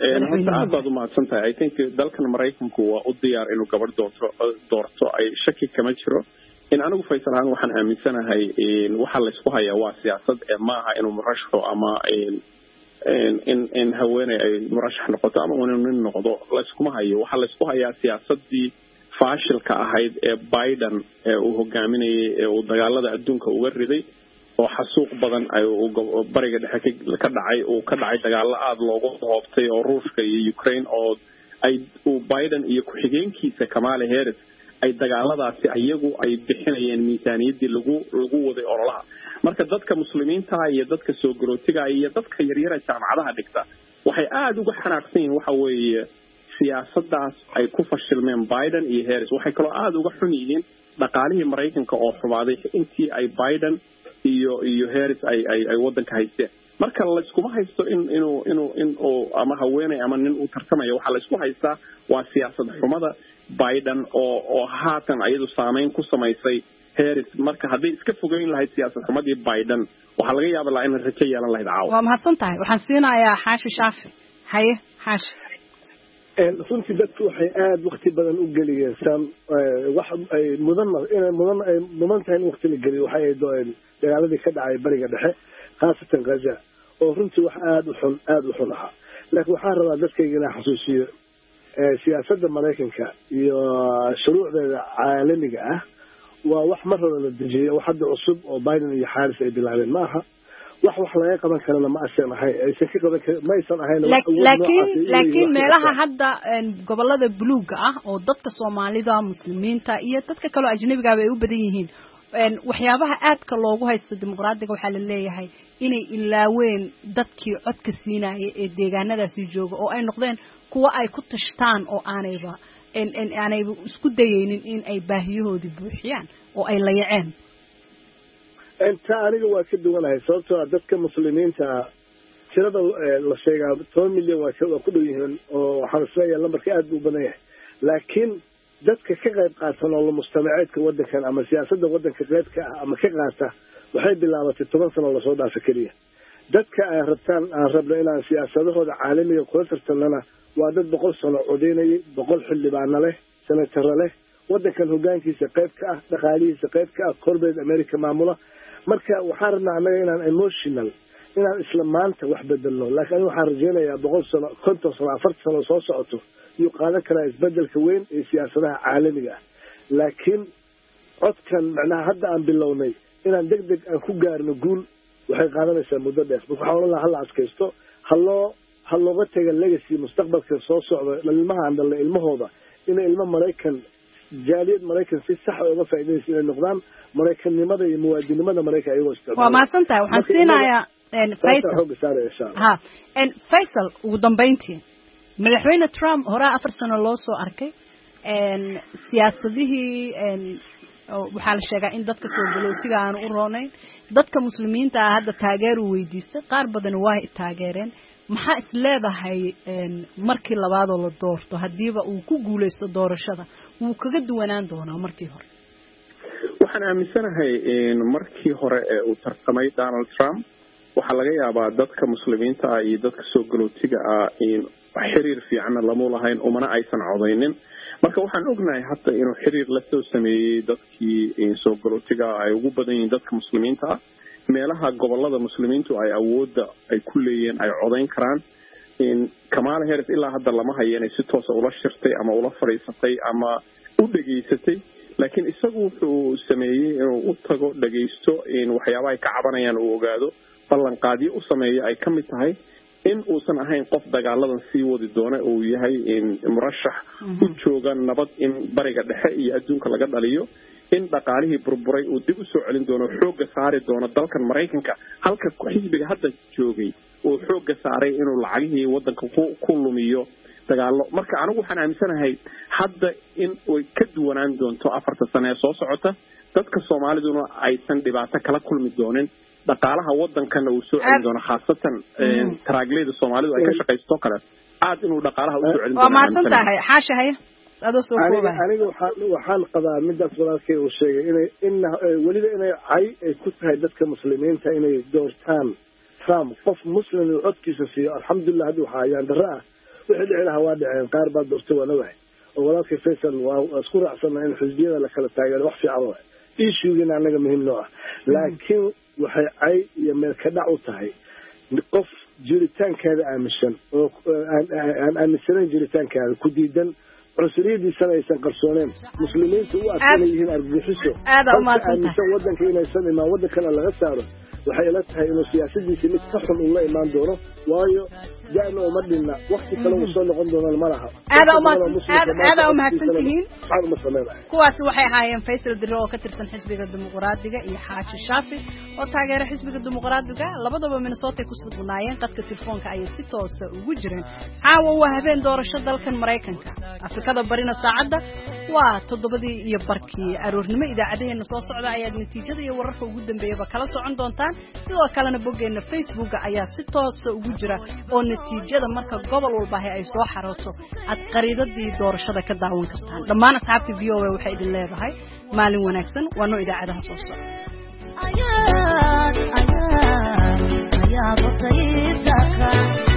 aad baad u mahadsantahay I think dalkan Mareykanku waa u diyaar inuu gabar doorto doorto ay shaki kama jiro in anigu Faysal ahaan waxaan aaminsanahay in waxa la isku hayaa waa siyaasad ee ma aha inuu murashaxo ama in in in haweeney ay murashax noqoto ama inuu nin noqdo la iskuma hayo waxa la isku hayaa siyaasadii faashilka ahayd ee Biden ee uu hogaaminayay ee uu dagaalada adduunka uga riday oo xasuuq badan ay bariga dhexe ka dhacay oo ka dhacay dagaalo aad loogu hoobtay oo Ruushka iyo Ukraine oo ay uu Biden iyo ku-xigeenkiisa Kamala Harris ay dagaaladaasi iyagu ay bixinayeen miisaaniyaddii lagu lagu waday ololaha marka dadka muslimiinta iyo dadka soo garootiga iyo dadka yaryar ee jaamacadaha dhigta waxay aad uga xanaaqsan yihiin waxa weeye siyaasadaas ay ku fashilmeen Biden iyo Harris waxay kaloo aad uga xun yihiin dhaqaalihii Mareykanka oo xumaaday intii ay Biden iyo iyo Harris ay ay ay wadanka haysteen marka la isku haysto in inuu inuu in oo ama haweenay ama nin uu tartamayo waxa la isku haystaa waa siyaasad xumada Biden oo oo haatan ayadu saameyn ku samaysay Harris marka hadii iska fogeyn lahayd siyaasad xumadii Biden waxa laga yaabaa in rajo yeelan lahayd caawa waa mahadsan tahay waxaan siinayaa Xaashi Shaafi haye Xaashi runtii dadku waxay aad waqti badan u geliyeen sam wax ay mudan in mudan ay mudan tahay in waqti la geliyo waxa ay doon dagaaladii ka dhacay bariga dhexe khaasatan Gaza oo runtii wax aad u xun aad u xun ah laakiin waxaan rabaa dadkayga inaan xasuusiyo siyaasadda Mareykanka iyo shuruucdeeda caalamiga ah waa wax mar hore la dejiyay wax hadda cusub oo Biden iyo Harris ay bilaabeen ma aha wax wax laga qaban karana ma aysan ahayn aysan ka qaban ma aysan ahayn laakiin laakiin meelaha hadda gobolada buluuga ah oo dadka Soomaalida muslimiinta iyo dadka kale ajnabiga ah ay u badan yihiin waxyaabaha aadka loogu haysto dimuqraadiga waxa la leeyahay inay ilaaween dadkii codka siinayay ee deegaanadaasi jooga oo ay noqdeen kuwa ay ku tashtaan oo aanayba in in aanay isku dayeenin in ay baahiyahoodii buuxiyaan oo ay la yaceen inta aniga waa ka duwanahay sababtoo ah dadka muslimiinta tirada la sheegaa toban milyan waa ku dhow yihiin oo waxaan isleeyahay lambarka aad u badan yahay laakiin dadka ka qayb qaatan oo mujtamaceedka wadankan ama siyaasadda wadanka qaybka ah ama ka qaata waxay bilaabatay toban sano la soo dhaafay kaliya dadka ay rabtaan aan rabno inaan siyaasadahooda caalamiga kula tartanana waa dad boqol sano codeynayay boqol xildhibaano leh senataro leh wadankan hogaankiisa qayb ka ah dhaqaalihiisa qayb ka ah corporate America maamula marka waxaan rabnaa annaga inaan emotional inaan isla maanta wax bedelno laakiin waxaan rajeynayaa boqol sano konton sano afartan sano soo socoto iyo qaadan karaa isbedelka weyn ee siyaasadaha caalamiga ah laakiin codkan macnaha hadda aan bilownay inaan degdeg aan ku gaarno guul waxay qaadanaysaa muddo dheer waxaan oran lahaa hala adkaysto haloo ha looga taga legacy mustaqbalka soo socda ilmaha aan dhalay ilmahooda inay ilmo Mareykan jaaliyad Mareykan si sax ah uga faa'iideysan inay noqdaan Mareykannimada iyo muwaadinimada Mareykan ayagoo isticmaala waa maasan tahay waxaan siinayaa Faisal ha en Faisal ugu dambeyntii madaxweyne Trump hore afar sano loo soo arkay en siyaasadihii en waxaa la sheegaa in dadka soo galootiga aan u roonayn dadka muslimiinta ah hadda taageer u weydiistay qaar badan waa taageereen maxaa is leedahay markii labaad oo la doorto hadiiba uu ku guuleysto doorashada wuu kaga duwanaan doonaa markii hore waxaan aaminsanahay in markii hore ee uu tartamay Donald Trump waxa laga yaabaa dadka muslimiinta ah iyo dadka soo galootiga ah in xiriir fiican lama lahayn umana aysan codeynin marka waxaan ognahay hadda inuu xiriir la soo sameeyay dadkii soo galootiga ay ugu badan yihiin dadka muslimiinta ah meelaha gobolada muslimiintu ay awoodda ay ku leeyeen ay codeyn karaan in Kamala Harris ilaa hadda lama hayeen si toos ah ula shirtay ama ula fariisatay ama u dhageysatay laakiin isagu wuxuu sameeyay inuu u tago dhageysto in waxyaabaha ay ka cabanayaan uu ogaado ballan qaadiyo u sameeyo ay ka mid tahay in uusan ahayn qof dagaaladan sii wadi doona oo yahay in murashax u jooga nabad in bariga dhexe iyo adduunka laga dhaliyo in dhaqaalihii burburay uu dib u soo celin doono xooga saari doono dalkan Mareykanka halka xisbiga hadda joogay oo xooga saaray inuu lacagihii wadanka ku lumiyo dagaalo marka anigu waxaan aaminsanahay hadda in ay ka duwanaan doonto afarta sano ee soo socota dadka Soomaaliduna aysan dhibaato kala kulmi doonin dhaqaalaha wadankana uu soo celin doono khaasatan taraagleeda Soomaalidu ay ka shaqeysto kale aad inuu dhaqaalaha u soo celin doono waa maasan tahay xaashahay adoo soo koobay aniga waxaan waxaan qabaa midaas walaalkay uu sheegay inay in waliba inay ay ay ku tahay dadka muslimiinta inay doortaan Trump qof muslim oo codkiisa siiyo alxamdulillah hadii waxa ayaan daraa wixii dhici lahaa waa dhaceen qaar baa doortay waa nawahay oo walaalkay Faisal waa isku raacsanaa in xisbiyada la kala taageero wax fiican waa issue-gina anaga muhiim noo ah laakiin waxay ay iyo meel ka dhac u tahay qof jiritaankeeda aaminsan oo aan aaminsanayn jiritaankeeda ku diidan cusriyadiisana aysan qarsooneen muslimiintu u adkaysan yihiin argagixiso aad u maasan wadanka inaysan imaan wadankana laga saaro waxay ila tahay inuu siyaasadiisa mid ka xun uu la imaan doono waayo da'na uma dhinna waqti kale uu soo noqon doono ma laha aada uma aada uma hadsantihiin waxaan uma sameeynaa kuwaasi waxay ahaayeen Faisal Diro oo ka tirsan xisbiga dimuqraadiga iyo Xaaji Shaafi oo taageera xisbiga dimuqraadiga labadaba Minnesota ku sugnaayeen qadka telefoonka ay si toos ah ugu jireen caawa waa habeen doorasho dalkan Mareykanka Afrikada barina saacada waa toddobadii iyo barkii aroornimo idaacadeena soo socda ayaad natiijada iyo wararka ugu dambeeyaba kala socon doontaan sidoo kalena boggeena Facebook ayaa si toos ah ugu jira oo natiijada marka gobol walba ay soo xarooto ad qariidadii doorashada ka daawan kartaan dhammaan asxaabta V O A waxay idin leedahay maalin wanaagsan waa noo idaacadaha soo socda ayaa ayaa ayaa